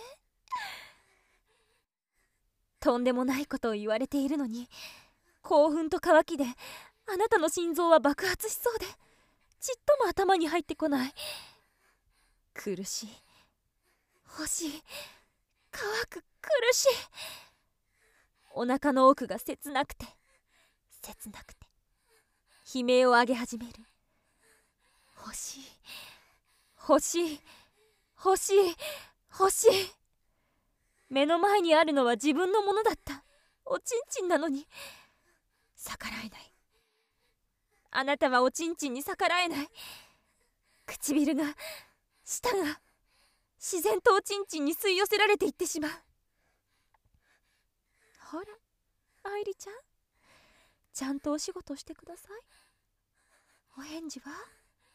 とんでもないことを言われているのに興奮と渇きであなたの心臓は爆発しそうでちっとも頭に入ってこない。苦しい、欲しい、乾く、苦しい。お腹の奥が切なくて切なくて悲鳴を上げ始める。欲しい、欲しい、欲しい、欲しい。目の前にあるのは自分のものだったおちんちんなのに逆らえない。あなたはおちんちんに逆らえない。唇が舌が自然とおちんちんに吸い寄せられていってしまう。ほら愛梨ちゃん、ちゃんとお仕事してください。お返事は？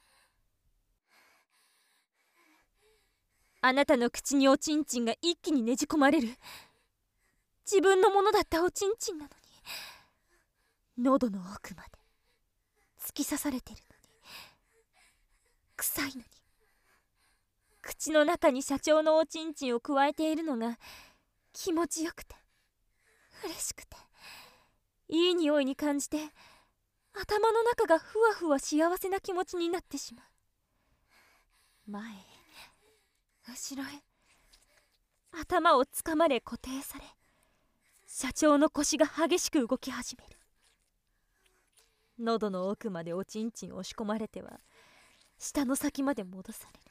あなたの口におちんちんが一気にねじ込まれる。自分のものだったおちんちんなのに喉の奥まで突き刺されてるのに臭いのに口の中に社長のおちんちんを加えているのが気持ちよくて嬉しくていい匂いに感じて頭の中がふわふわ幸せな気持ちになってしまう。前へ後ろへ頭をつかまれ固定され社長の腰が激しく動き始める。喉の奥までおちんちん押し込まれては舌の先まで戻される。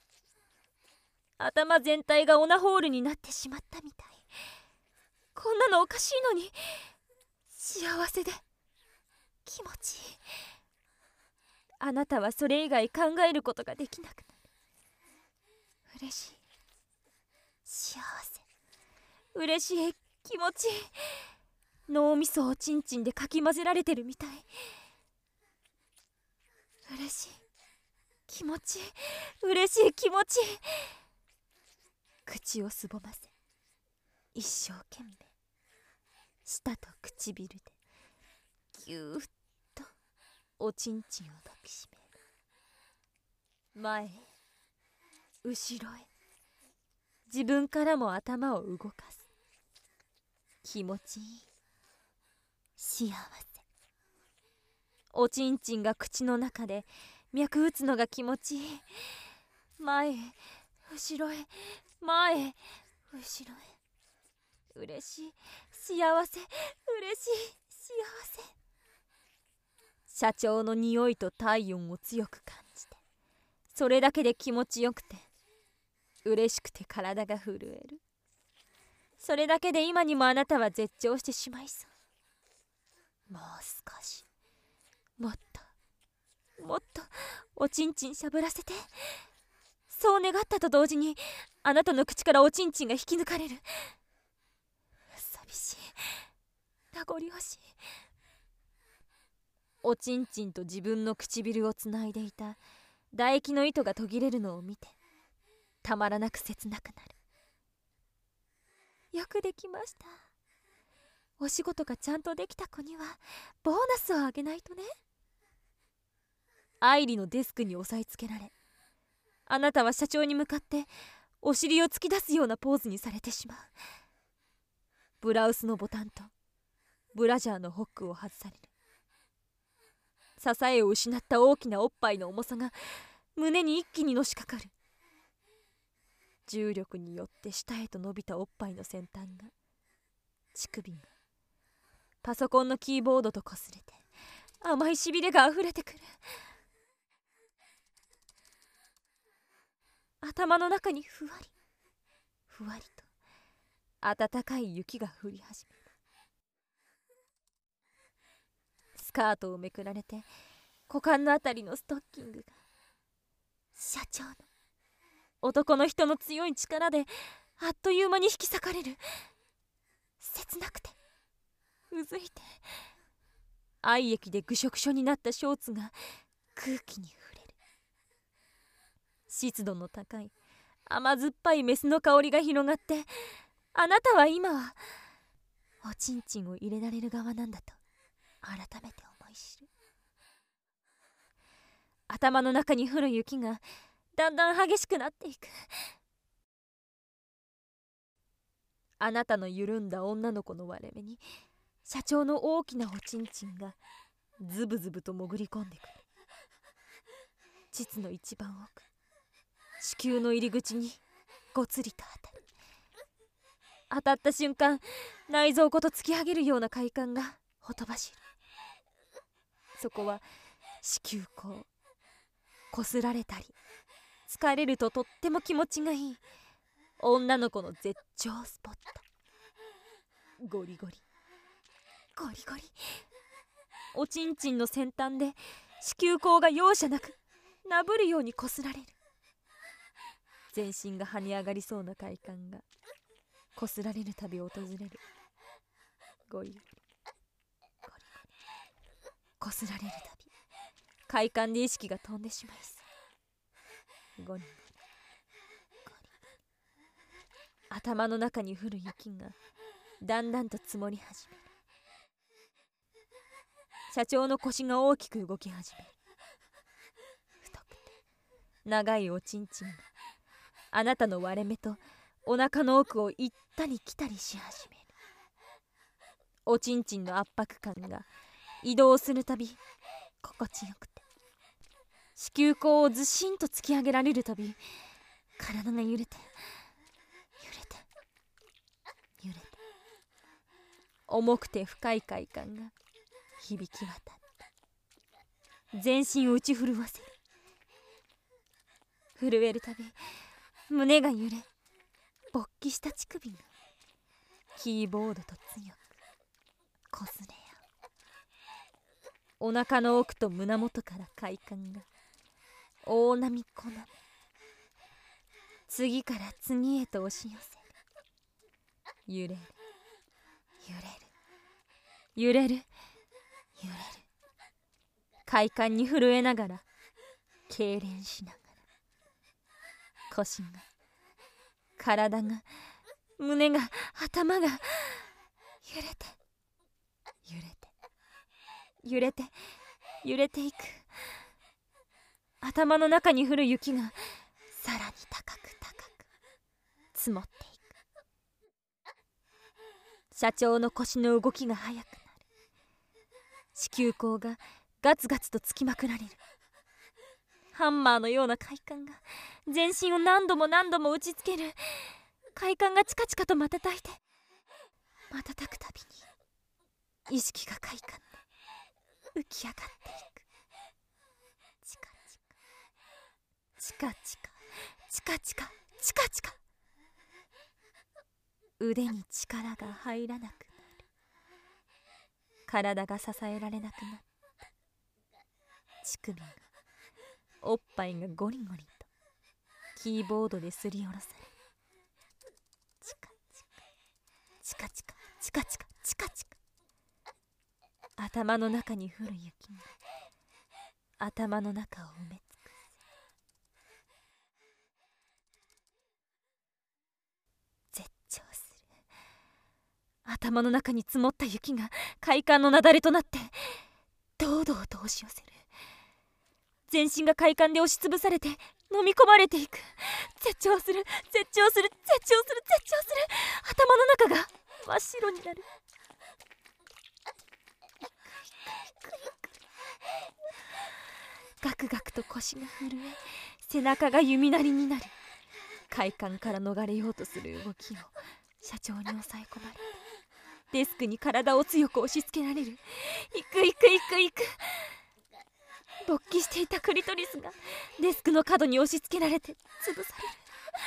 頭全体がオナホールになってしまったみたい。こんなのおかしいのに幸せで気持ちいい。あなたはそれ以外考えることができなくなる。嬉しい、幸せ、嬉しい、気持ちいい。脳みそをちんちんでかき混ぜられてるみたい。嬉しい、気持ちいい、嬉しい、気持ちいい。口をすぼませ一生懸命舌と唇でぎゅーっとおちんちんを抱きしめる。前へ後ろへ自分からも頭を動かす。気持ちいい、幸せ。おちんちんが口の中で脈打つのが気持ちいい。前へ後ろへ前へ後ろへ嬉しい、幸せ、嬉しい、幸せ。社長の匂いと体温を強く感じてそれだけで気持ちよくて嬉しくて体が震える。それだけで今にもあなたは絶頂してしまいそう。もう少し、もっともっとおちんちんしゃぶらせて。そう願ったと同時にあなたの口からおちんちんが引き抜かれる。寂しい、名残惜しい。おちんちんと自分の唇をつないでいた唾液の糸が途切れるのを見てたまらなく切なくなる。よくできました。お仕事がちゃんとできた子にはボーナスをあげないとね。愛理のデスクに押さえつけられ、あなたは社長に向かってお尻を突き出すようなポーズにされてしまう。ブラウスのボタンとブラジャーのホックを外される。支えを失った大きなおっぱいの重さが胸に一気にのしかかる。重力によって下へと伸びたおっぱいの先端が、乳首がパソコンのキーボードとこすれて甘いしびれがあふれてくる。頭の中にふわりふわりと暖かい雪が降り始める。スカートをめくられて股間のあたりのストッキングが社長の男の人の強い力であっという間に引き裂かれる。切なくてうずいて愛液でぐしょぐしょになったショーツが空気に触れる。湿度の高い甘酸っぱいメスの香りが広がって、あなたは今はおちんちんを入れられる側なんだと改めて思い知る。頭の中に降る雪がだんだん激しくなっていく。あなたの緩んだ女の子の割れ目に社長の大きなおちんちんがズブズブと潜り込んでくる。膣の一番奥、子宮の入り口にごつりと当たる。当たった瞬間、内臓ごと突き上げるような快感がほとばしる。そこは子宮口、こすられたり疲れるととっても気持ちがいい女の子の絶頂スポット。ゴリゴリゴリゴリ、おちんちんの先端で子宮口が容赦なくなぶるようにこすられる。全身が跳ね上がりそうな快感がこすられるたび訪れる。ゴリゴリゴリゴリ、こすられるたび快感で意識が飛んでしまいそう。ゴリゴリゴリゴリ、頭の中に降る雪がだんだんと積もり始める。社長の腰が大きく動き始める。太くて長いおちんちんがあなたの割れ目とお腹の奥を行ったり来たりし始める。おちんちんの圧迫感が移動するたび心地よくて、子宮口をずしんと突き上げられるたび体が揺れて揺れて揺れて、重くて深い快感が響き渡って全身を打ち震わせる。震えるたび胸が揺れ、勃起した乳首がキーボードと強くこすれ合う。お腹の奥と胸元から快感が大波小波、次から次へと押し寄せる。揺れる揺れる揺れる揺れる、快感に震えながら痙攣しながら、腰が体が胸が頭が揺れて揺れて揺れて揺れていく。頭の中に降る雪がさらに高く高く積もっていく。社長の腰の動きが速くなる。子宮口がガツガツと突きまくられる。ハンマーのような快感が全身を何度も何度も打ちつける。快感がチカチカと瞬いて瞬くたびに意識が快感で浮き上がっていく。チカチカチカチカチカチカチカチカ。腕に力が入らなくなる。体が支えられなくなった。乳首が、おっぱいがゴリゴリとキーボードですりおろされ、チカチカチカチカチカチカチカ。頭の中に降る雪が頭の中を埋め尽くす。絶頂する。頭の中に積もった雪が快感の雪崩となって堂々と押し寄せる。全身が快感で押しつぶされて飲み込まれていく。絶頂する、絶頂する、絶頂する、絶頂する。頭の中が真っ白になる。ガクガクと腰が震え、背中が弓なりになる。快感から逃れようとする動きを社長に抑え込まれ、デスクに体を強く押し付けられる。いくいくいくいく。勃起していたクリトリスがデスクの角に押し付けられて潰される。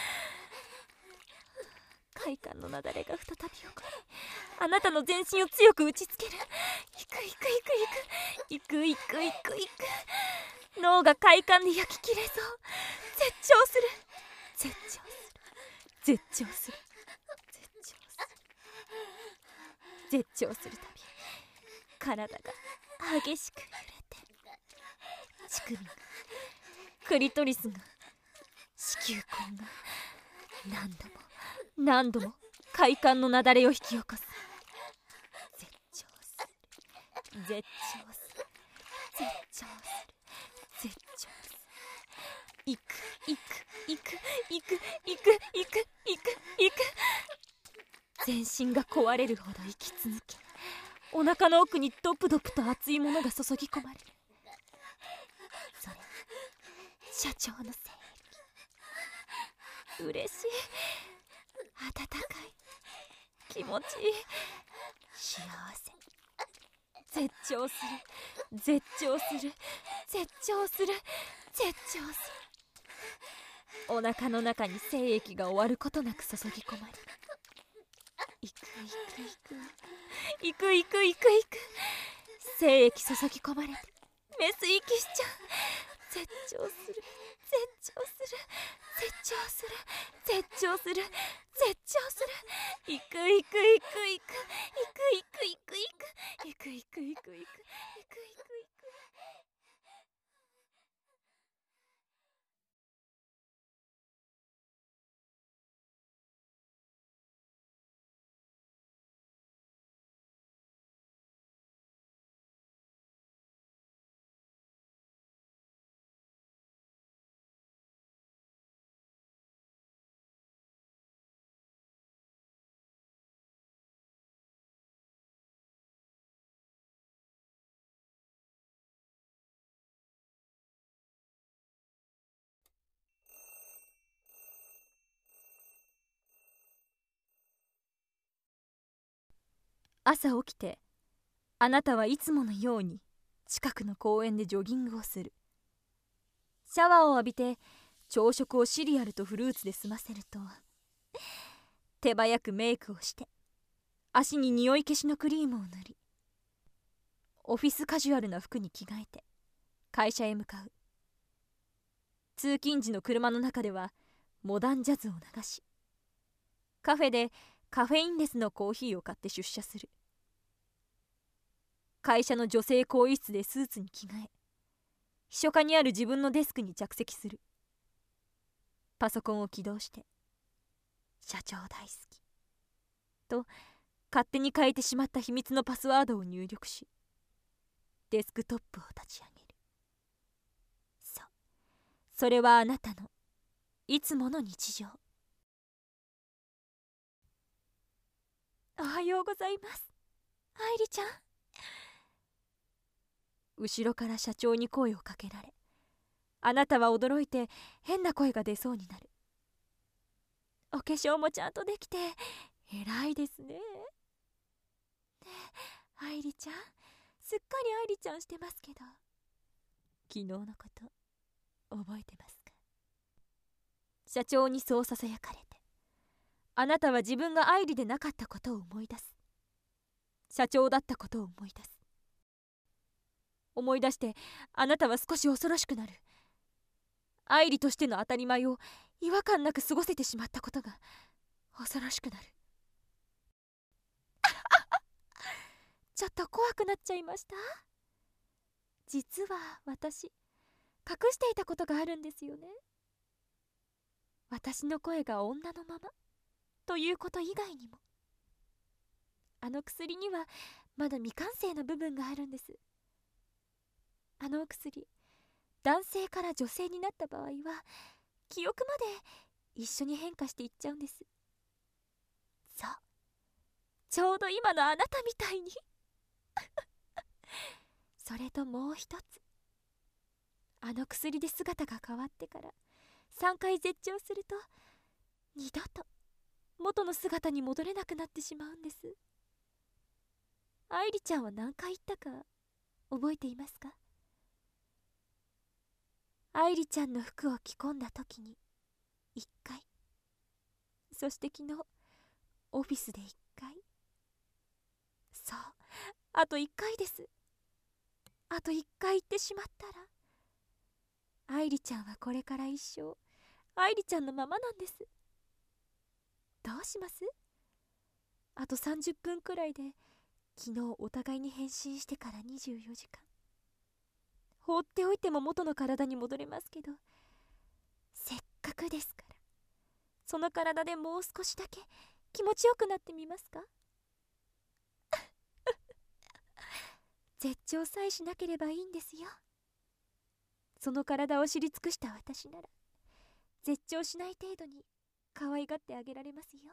快感の雪崩が再び起こり、あなたの全身を強く打ちつける。いくいくいくいくいくいくいくいく。脳が快感で焼き切れそう。絶頂する、絶頂する、絶頂する、絶頂する、絶頂するたび体が激しく揺れて、乳首が、クリトリスが、子宮根が何度も何度も快感の雪崩を引き起こす。絶頂する、絶頂する、絶頂する、絶頂する。いくいくいくいくいくいくいくいく。全身が壊れるほど息続け、お腹の奥にドプドプと熱いものが注ぎ込まれる。それは社長の精液。嬉しい、温かい、気持ちいい、幸せ。絶頂する、絶頂する、絶頂する、絶頂する。お腹の中に精液が終わることなく注ぎ込まれる。いくいくいくいくいくいくいく。精液注ぎ込まれてメス息しちゃう。絶頂する、絶頂する、絶頂する、絶頂する、絶頂する。いくいくいくいくいくいくいくいくいくいくいくいくいくいくいくいく。朝起きて、あなたはいつものように近くの公園でジョギングをする。シャワーを浴びて朝食をシリアルとフルーツで済ませると、手早くメイクをして足に匂い消しのクリームを塗り、オフィスカジュアルな服に着替えて会社へ向かう。通勤時の車の中ではモダンジャズを流し、カフェでカフェインレスのコーヒーを買って出社する。会社の女性更衣室でスーツに着替え、秘書課にある自分のデスクに着席する。パソコンを起動して「社長大好き」と勝手に変えてしまった秘密のパスワードを入力し、デスクトップを立ち上げる。そう、それはあなたのいつもの日常。おはようございます、愛理ちゃん。後ろから社長に声をかけられ、あなたは驚いて変な声が出そうになる。お化粧もちゃんとできて偉いですね。ねえ、愛理ちゃん、すっかり愛理ちゃんしてますけど、昨日のこと覚えてますか？ 社長にそうささやかれて、あなたは自分が愛理でなかったことを思い出す。社長だったことを思い出す。思い出してあなたは少し恐ろしくなる。愛理としての当たり前を違和感なく過ごせてしまったことが恐ろしくなる。ちょっと怖くなっちゃいました。実は私、隠していたことがあるんですよね。私の声が女のままということ以外にも、あの薬にはまだ未完成な部分があるんです。あのお薬、男性から女性になった場合は記憶まで一緒に変化していっちゃうんです。そう、ちょうど今のあなたみたいにそれともう一つ、あの薬で姿が変わってからさんかい絶頂すると二度と元の姿に戻れなくなってしまうんです。愛理ちゃんは何回言ったか覚えていますか？愛理ちゃんの服を着込んだ時にいっかい、そして昨日オフィスでいっかい、そう、あといっかいです。あといっかい言ってしまったら愛理ちゃんはこれから一生愛理ちゃんのままなんです。どうします？あとさんじゅっぷんくらいで昨日お互いに変身してからにじゅうよじかん、放っておいても元の体に戻れますけど、せっかくですからその体でもう少しだけ気持ちよくなってみますか？絶頂さえしなければいいんですよ。その体を知り尽くした私なら絶頂しない程度に可愛がってあげられますよ。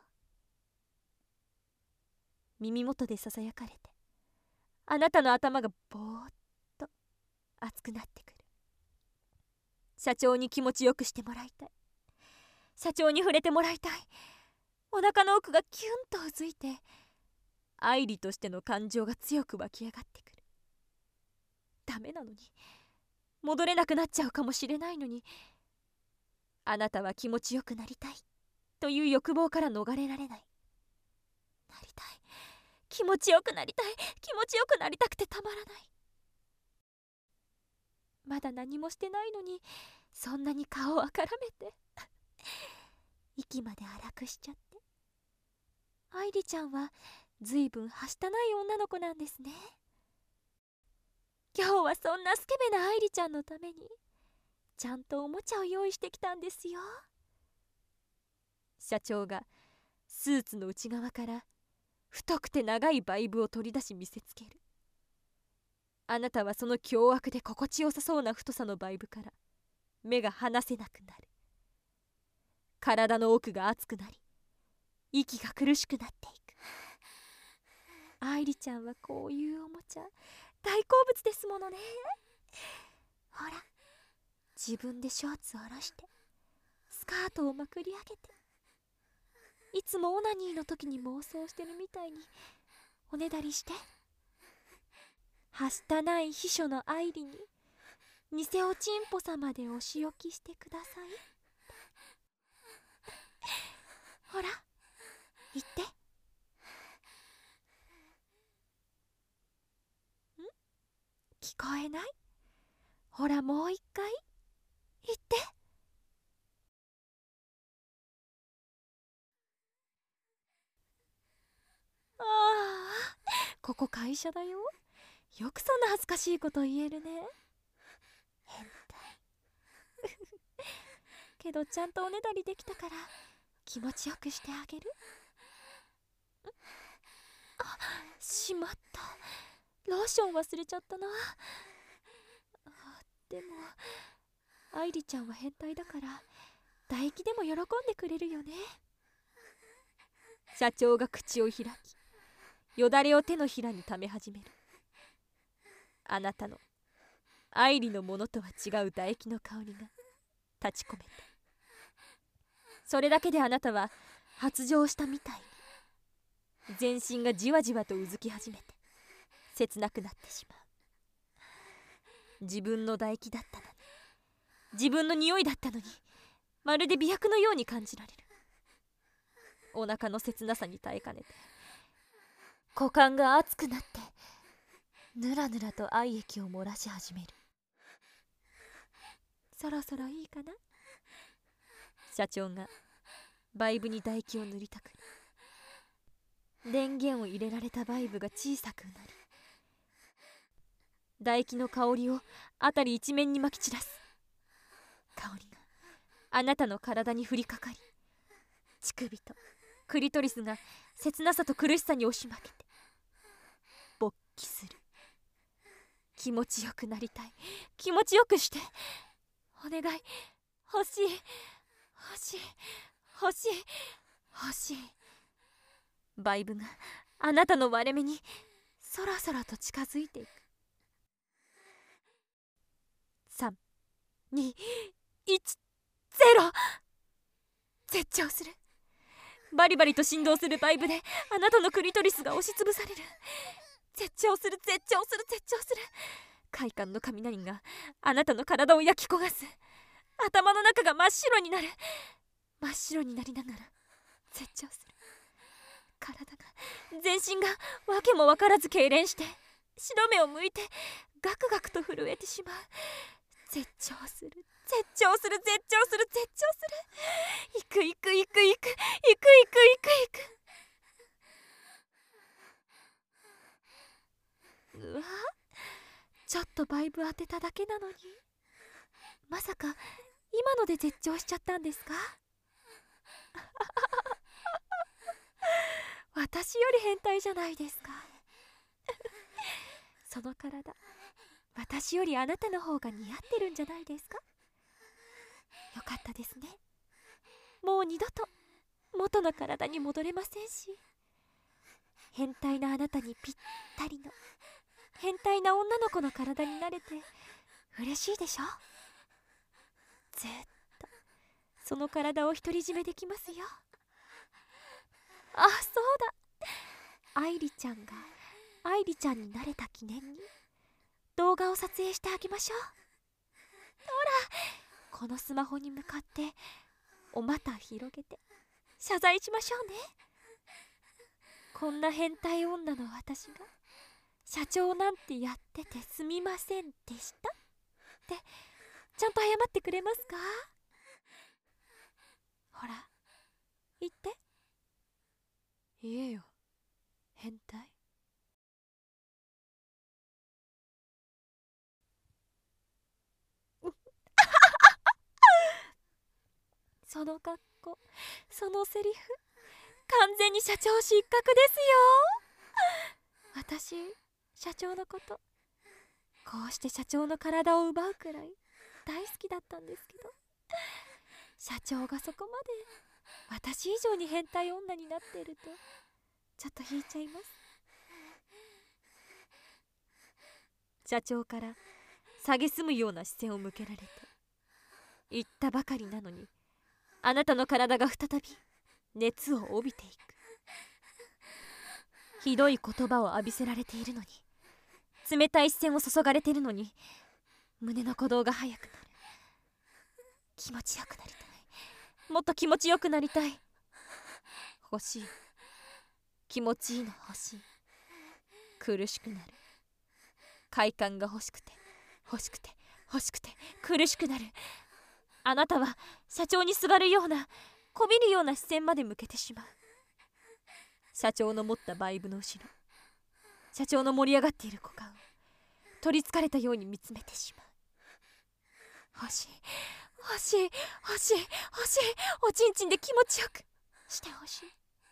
耳元でささやかれて、あなたの頭がぼーっと熱くなってくる。社長に気持ちよくしてもらいたい。社長に触れてもらいたい。お腹の奥がキュンとうずいて、愛理としての感情が強く湧き上がってくる。ダメなのに、戻れなくなっちゃうかもしれないのに、あなたは気持ちよくなりたいという欲望から逃れられない。なりたい、気持ちよくなりたい、気持ちよくなりたくてたまらない。まだ何もしてないのにそんなに顔をあからめて息まで荒くしちゃって。愛理ちゃんはずいぶんはしたない女の子なんですね。今日はそんなスケベな愛理ちゃんのためにちゃんとおもちゃを用意してきたんですよ。社長がスーツの内側から太くて長いバイブを取り出し見せつける。あなたはその凶悪で心地よさそうな太さのバイブから目が離せなくなる。体の奥が熱くなり息が苦しくなっていく。愛理ちゃんはこういうおもちゃ大好物ですものね。ほら、自分でショーツを下ろしてスカートをまくり上げて、いつもオナニーの時に妄想してるみたいにおねだりして、はしたない秘書の愛理に偽おちんぽ様でお仕置きしてください。ほら言って。ん？聞こえない？ほらもう一回言って。ああ、ここ会社だよ。よくそんな恥ずかしいこと言えるね。変態けどちゃんとおねだりできたから気持ちよくしてあげる。あ、しまった、ローション忘れちゃったな。あ、でも愛理ちゃんは変態だから唾液でも喜んでくれるよね。社長が口を開き、よだれを手のひらにため始める。あなたの愛理のものとは違う唾液の香りが立ち込めた。それだけであなたは発情したみたいに全身がじわじわとうずき始めて切なくなってしまう。自分の唾液だったのに、自分の匂いだったのに、 まるで媚薬のように感じられる。お腹の切なさに耐えかねて股間が熱くなってぬらぬらと愛液を漏らし始める。そろそろいいかな。社長がバイブに唾液を塗りたくり、電源を入れられたバイブが小さくなり、唾液の香りを辺り一面にまき散らす。香りがあなたの体に降りかかり、乳首とクリトリスが切なさと苦しさに押し負けて勃起する。気持ちよくなりたい、気持ちよくして、お願い、欲しい欲しい欲しい欲しい。バイブがあなたの割れ目にそろそろと近づいていく。さん、に、いち、ゼロ。絶頂する。バリバリと振動するバイブであなたのクリトリスが押しつぶされる。絶頂する絶頂する絶頂する。快感の雷があなたの体を焼き焦がす。頭の中が真っ白になる。真っ白になりながら絶頂する。体が、全身がわけも分からず痙攣して白目を向いてガクガクと震えてしまう。絶頂する絶頂する絶頂する絶頂する。いくいくいくいくいくいくいくいく。うわ、ちょっとバイブ当てただけなのに、まさか今ので絶頂しちゃったんですか？私より変態じゃないですか。その体、私よりあなたの方が似合ってるんじゃないですか？よかったですね。もう二度と元の体に戻れませんし、変態なあなたにぴったりの変態な女の子の体になれて嬉しいでしょ？ずっとその体を独り占めできますよ。あ、そうだ、愛梨ちゃんが愛梨ちゃんになれた記念に動画を撮影してあげましょう。ほら、このスマホに向かってお股広げて謝罪しましょうね。こんな変態女の私が社長なんてやっててすみませんでしたってちゃんと謝ってくれますか？ほら、言って。言えよ、変態。その格好、そのセリフ、完全に社長失格ですよ。私、社長のことこうして社長の体を奪うくらい大好きだったんですけど、社長がそこまで私以上に変態女になっているとちょっと引いちゃいます。社長から蔑むような視線を向けられて、言ったばかりなのにあなたの体が再び熱を帯びていく。ひどい言葉を浴びせられているのに、冷たい視線を注がれているのに、胸の鼓動が速くなる。気持ちよくなりたい、もっと気持ちよくなりたい。欲しい、気持ちいいの欲しい。苦しくなる。快感が欲しくて欲しくて欲しくて苦しくなる。あなたは社長にすがるような、こびるような視線まで向けてしまう。社長の持ったバイブの後ろ、社長の盛り上がっている股間を取りつかれたように見つめてしまう。欲しい欲しい欲しい欲しい。おちんちんで気持ちよくしてほしい。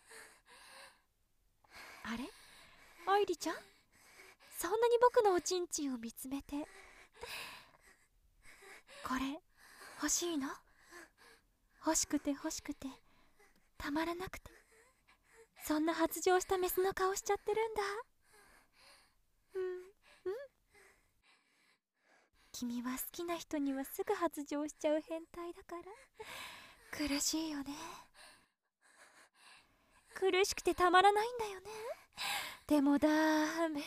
あれ、愛梨ちゃん、そんなに僕のおちんちんを見つめて、これ欲しいの？欲しくて欲しくてたまらなくて、そんな発情したメスの顔しちゃってるんだ。うんうん。君は好きな人にはすぐ発情しちゃう変態だから苦しいよね。苦しくてたまらないんだよね。でもダメ、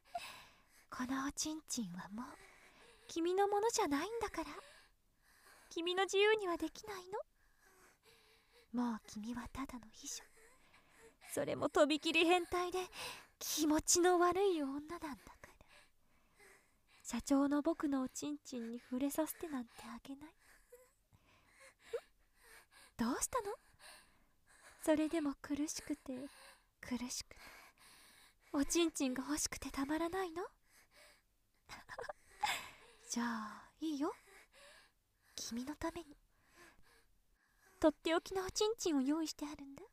このおちんちんはもう君のものじゃないんだから。 君の自由にはできないの？もう君はただの秘書、それもとびきり変態で気持ちの悪い女なんだから。社長の僕のおちんちんに触れさせてなんてあげない。どうしたの？それでも苦しくて苦しくておちんちんが欲しくてたまらないの？じゃあいいよ、君のためにとっておきのおちんちんを用意してあるんだ。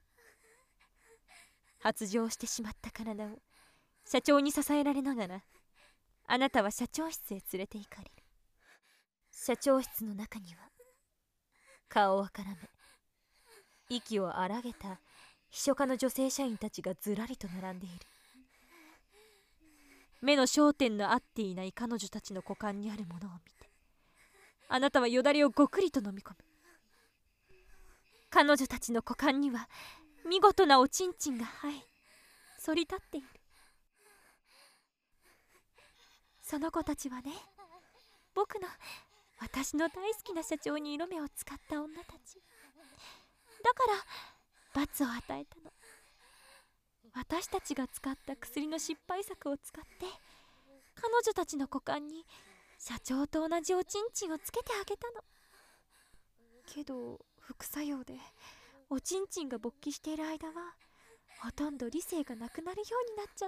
発情してしまった体を社長に支えられながら、あなたは社長室へ連れて行かれる。社長室の中には顔をからめ息を荒げた秘書課の女性社員たちがずらりと並んでいる。目の焦点の合っていない彼女たちの股間にあるものを見て、あなたはよだれをごくりと飲み込む。彼女たちの股間には見事なおちんちんが生え反り立っている。その子たちはね、僕の私の大好きな社長に色目を使った女たちだから罰を与えたの。私たちが使った薬の失敗作を使って彼女たちの股間に社長と同じおちんちんをつけてあげたの。けど副作用でおちんちんが勃起している間はほとんど理性がなくなるようになっちゃった。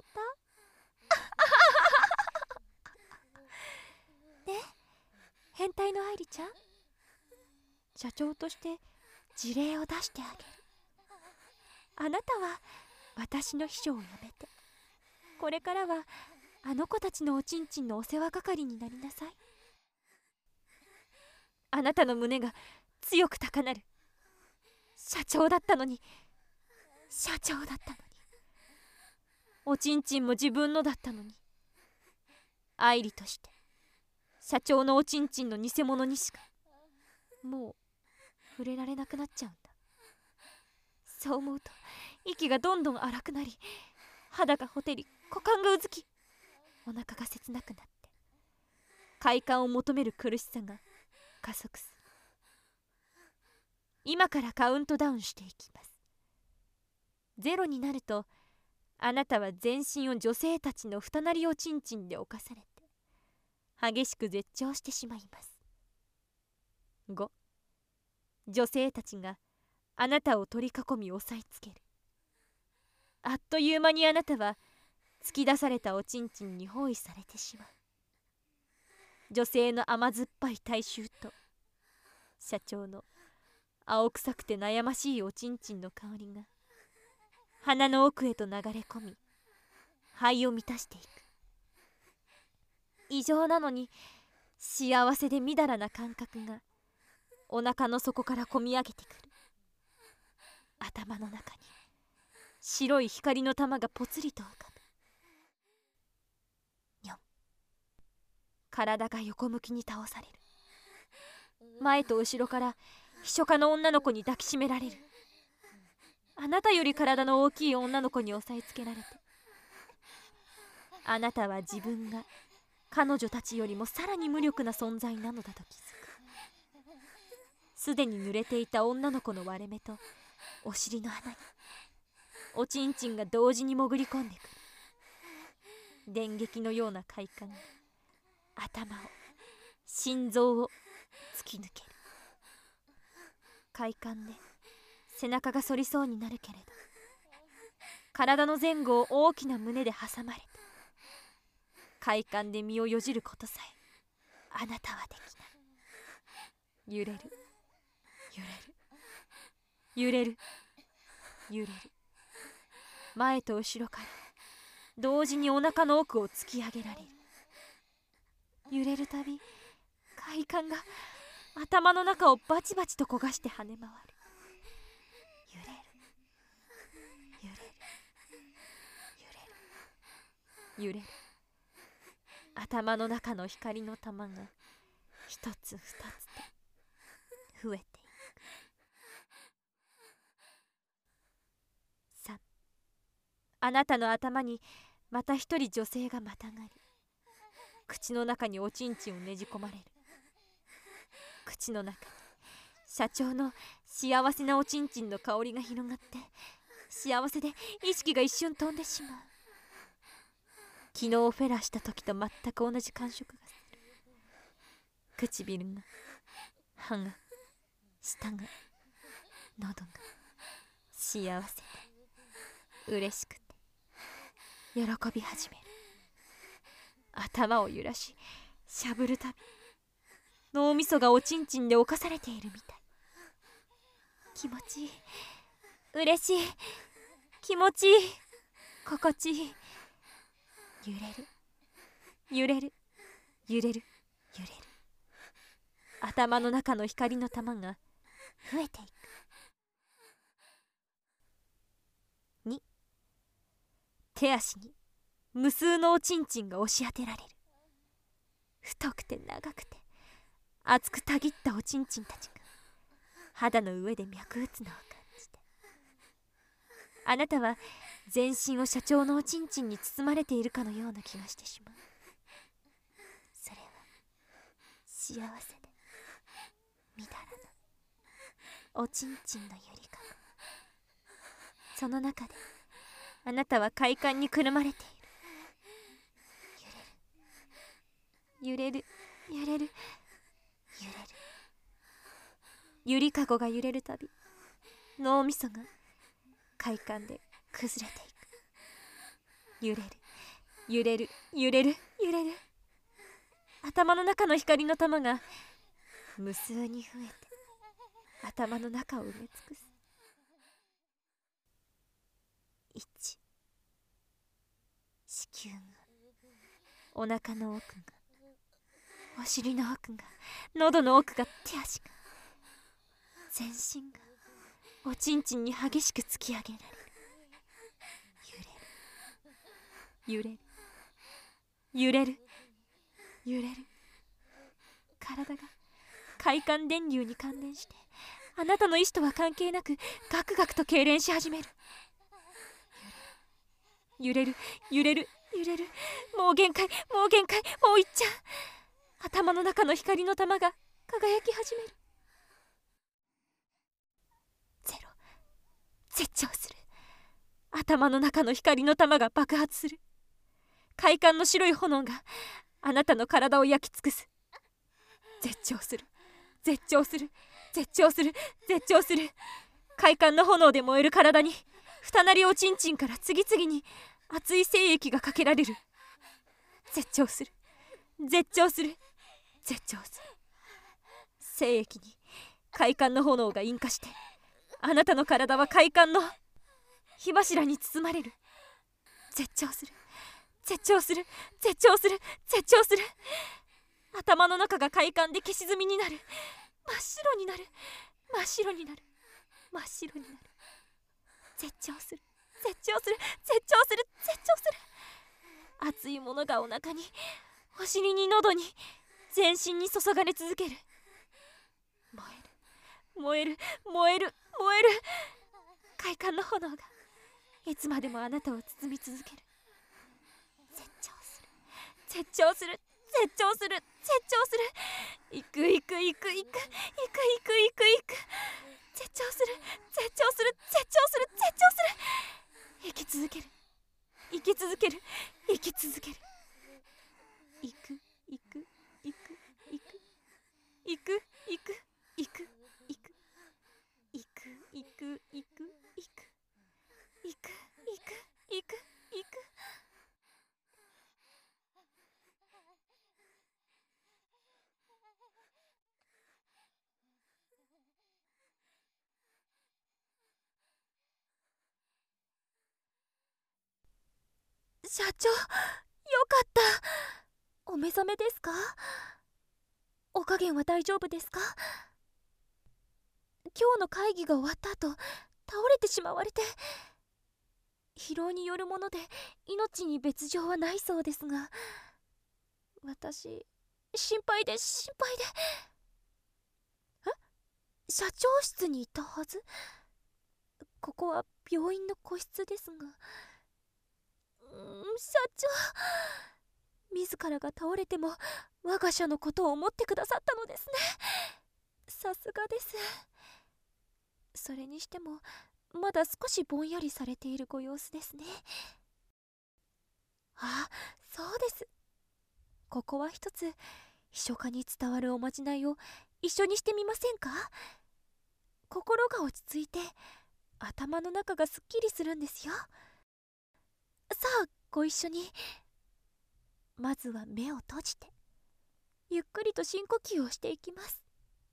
ね、変態の愛梨ちゃん、社長として辞令を出してあげる。あなたは私の秘書をやめて、これからはあの子たちのおちんちんのお世話係になりなさい。あなたの胸が強く高鳴る。社長だったのに、社長だったのに、おちんちんも自分のだったのに、愛梨として社長のおちんちんの偽物にしかもう触れられなくなっちゃうんだ。そう思うと息がどんどん荒くなり、肌がほてり、股間がうずき、お腹が切なくなって、快感を求める苦しさが加速する。今からカウントダウンしていきます。ゼロになると、あなたは全身を女性たちの二なりおちんちんで侵されて激しく絶頂してしまいます。ご、女性たちがあなたを取り囲み押さえつける。あっという間にあなたは突き出されたおちんちんに包囲されてしまう。女性の甘酸っぱい体臭と社長の青臭くて悩ましいおちんちんの香りが鼻の奥へと流れ込み、肺を満たしていく。異常なのに幸せでみだらな感覚がお腹の底からこみ上げてくる。頭の中に白い光の玉がぽつりと浮かぶ。にょん。体が横向きに倒される。前と後ろから秘書家の女の子に抱きしめられる。あなたより体の大きい女の子に押さえつけられて、あなたは自分が彼女たちよりもさらに無力な存在なのだと気づく。すでに濡れていた女の子の割れ目とお尻の穴におちんちんが同時に潜り込んでくる。電撃のような快感が頭を、心臓を突き抜ける。快感で背中が反りそうになるけれど、体の前後を大きな胸で挟まれて、快感で身をよじることさえあなたはできない。揺れる、揺れる、揺れる、揺れる。前と後ろから同時にお腹の奥を突き上げられる。揺れるたび快感が頭の中をバチバチと焦がして跳ね回る。揺れる、揺れる、揺れる、揺れる。頭の中の光の玉が一つ二つと増えていく。さん、あなたの頭にまた一人女性がまたがり、口の中におちんちんをねじ込まれる。口の中に社長の幸せなおちんちんの香りが広がって、幸せで意識が一瞬飛んでしまう。昨日フェラした時と全く同じ感触がする。唇が、歯が、舌が、喉が幸せで嬉しくて喜び始める。頭を揺らししゃぶるたび、脳みそがおちんちんで侵されているみたい。気持ちいい、嬉しい、気持ちいい、心地いい。揺れる揺れる揺れる揺れる。頭の中の光の玉が増えていく。に、手足に無数のおちんちんが押し当てられる。太くて長くて熱くたぎったおちんちんたちが肌の上で脈打つのを感じて、あなたは全身を社長のおちんちんに包まれているかのような気がしてしまう。それは幸せでみだらなおちんちんのゆりかご。その中であなたは快感にくるまれている。揺れる揺れる揺れる揺れる。ゆりかごが揺れるたび、脳みそが快感で崩れていく。揺れる揺れる揺れる揺れる。頭の中の光の玉が無数に増えて頭の中を埋め尽くす。いち、子宮が、お腹の奥が、お尻の奥が、喉の奥が、手足が、全身がおちんちんに激しく突き上げられる。揺れる揺れる揺れる。体が快感電流に関連して、あなたの意思とは関係なくガクガクと痙攣し始める。揺れる揺れる揺れる。もう限界もう限界、もういっちゃう。頭の中の光の玉が輝き始める。ゼロ、絶頂する。頭の中の光の玉が爆発する。快感の白い炎があなたの体を焼き尽くす。絶頂する絶頂する絶頂する絶頂する。快感の炎で燃える体に二なりおちんちんから次々に熱い精液がかけられる。絶頂する絶頂する絶頂する。精液に快感の炎が引火して、あなたの体は快感の火柱に包まれる。絶頂する絶頂する絶頂する絶頂する。頭の中が快感で消し炭になる。真っ白になる真っ白になる真っ白になる。絶頂する絶頂する絶頂する絶頂する。熱いものがお腹に、お尻に、喉に、全身に注がれ続ける。燃える燃える燃える燃える。快感の炎がいつまでもあなたを包み続ける。絶頂する絶頂する絶頂する絶頂する。いくいくいくいくいくいくいくいく。絶頂する絶頂する絶頂する絶頂する。生き続ける生き続ける生き続ける。いくいくいくいくいくいくいくいくいくいくいくいくいくいくいくいくいく。社長、よかった。お目覚めですか？お加減は大丈夫ですか？今日の会議が終わった後、倒れてしまわれて。疲労によるもので命に別状はないそうですが、私心配で心配で。え？社長室にいたはず。ここは病院の個室ですが。社長、自らが倒れても我が社のことを思ってくださったのですね。 さすがです。それにしてもまだ少しぼんやりされているご様子ですね。あ、そうです。ここは一つ秘書家に伝わるおまじないを一緒にしてみませんか？心が落ち着いて頭の中がすっきりするんですよ。さあご一緒に。まずは目を閉じてゆっくりと深呼吸をしていきます。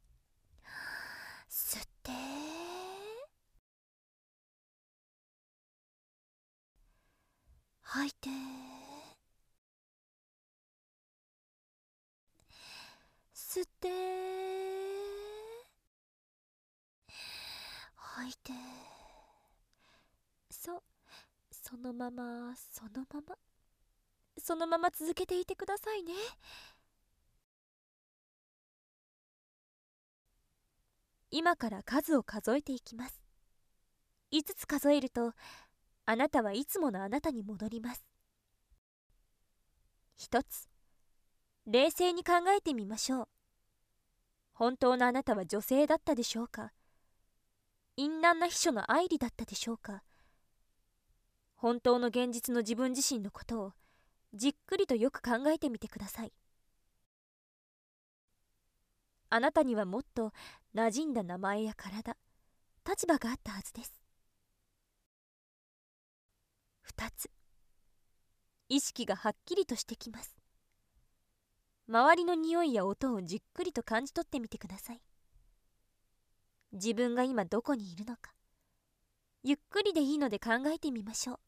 吸って吐いて、吸って吐いて。そう、そのままそのままそのまま続けていてくださいね。今から数を数えていきます。いつつ数えるとあなたはいつものあなたに戻ります。ひとつ、冷静に考えてみましょう。本当のあなたは女性だったでしょうか？淫乱な秘書の愛理だったでしょうか？本当の現実の自分自身のことをじっくりとよく考えてみてください。あなたにはもっと馴染んだ名前や体、立場があったはずです。ふたつ、意識がはっきりとしてきます。周りの匂いや音をじっくりと感じ取ってみてください。自分が今どこにいるのか、ゆっくりでいいので考えてみましょう。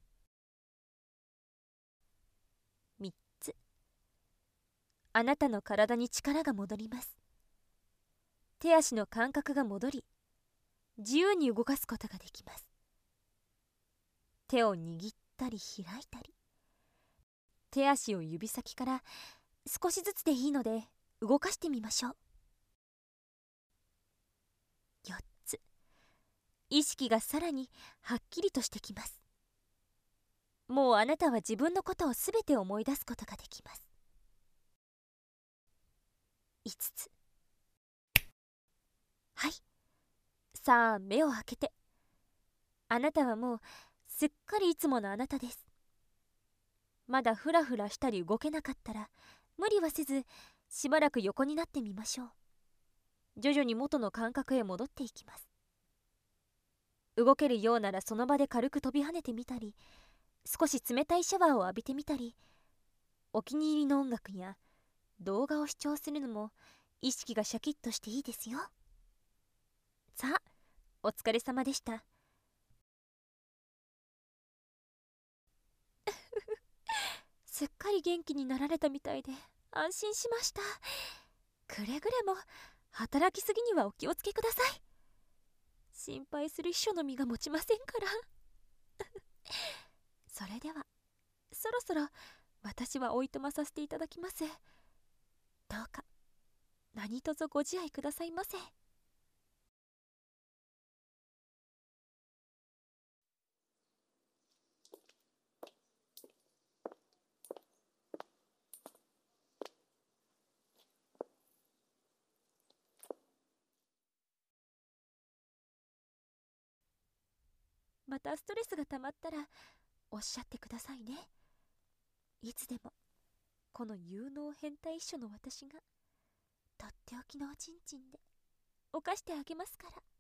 みっつ、あなたの体に力が戻ります。手足の感覚が戻り、自由に動かすことができます。手を握ったり開いたり、手足を指先から少しずつでいいので動かしてみましょう。よっつ、意識がさらにはっきりとしてきます。もうあなたは自分のことをすべて思い出すことができます。いつつ、はい、さあ目を開けて。あなたはもうすっかりいつものあなたです。まだフラフラしたり動けなかったら無理はせず、しばらく横になってみましょう。徐々に元の感覚へ戻っていきます。動けるようならその場で軽く飛び跳ねてみたり、少し冷たいシャワーを浴びてみたり、お気に入りの音楽や動画を視聴するのも意識がシャキッとしていいですよ。さあ、お疲れ様でした。すっかり元気になられたみたいで安心しました。くれぐれも働きすぎにはお気をつけください。心配する秘書の身が持ちませんからそれではそろそろ私はおいとまさせていただきます。どうか何卒ご自愛くださいませ。またストレスがたまったらおっしゃってくださいね。いつでもこの有能変態秘書の私がとっておきのおちんちんで犯してあげますから。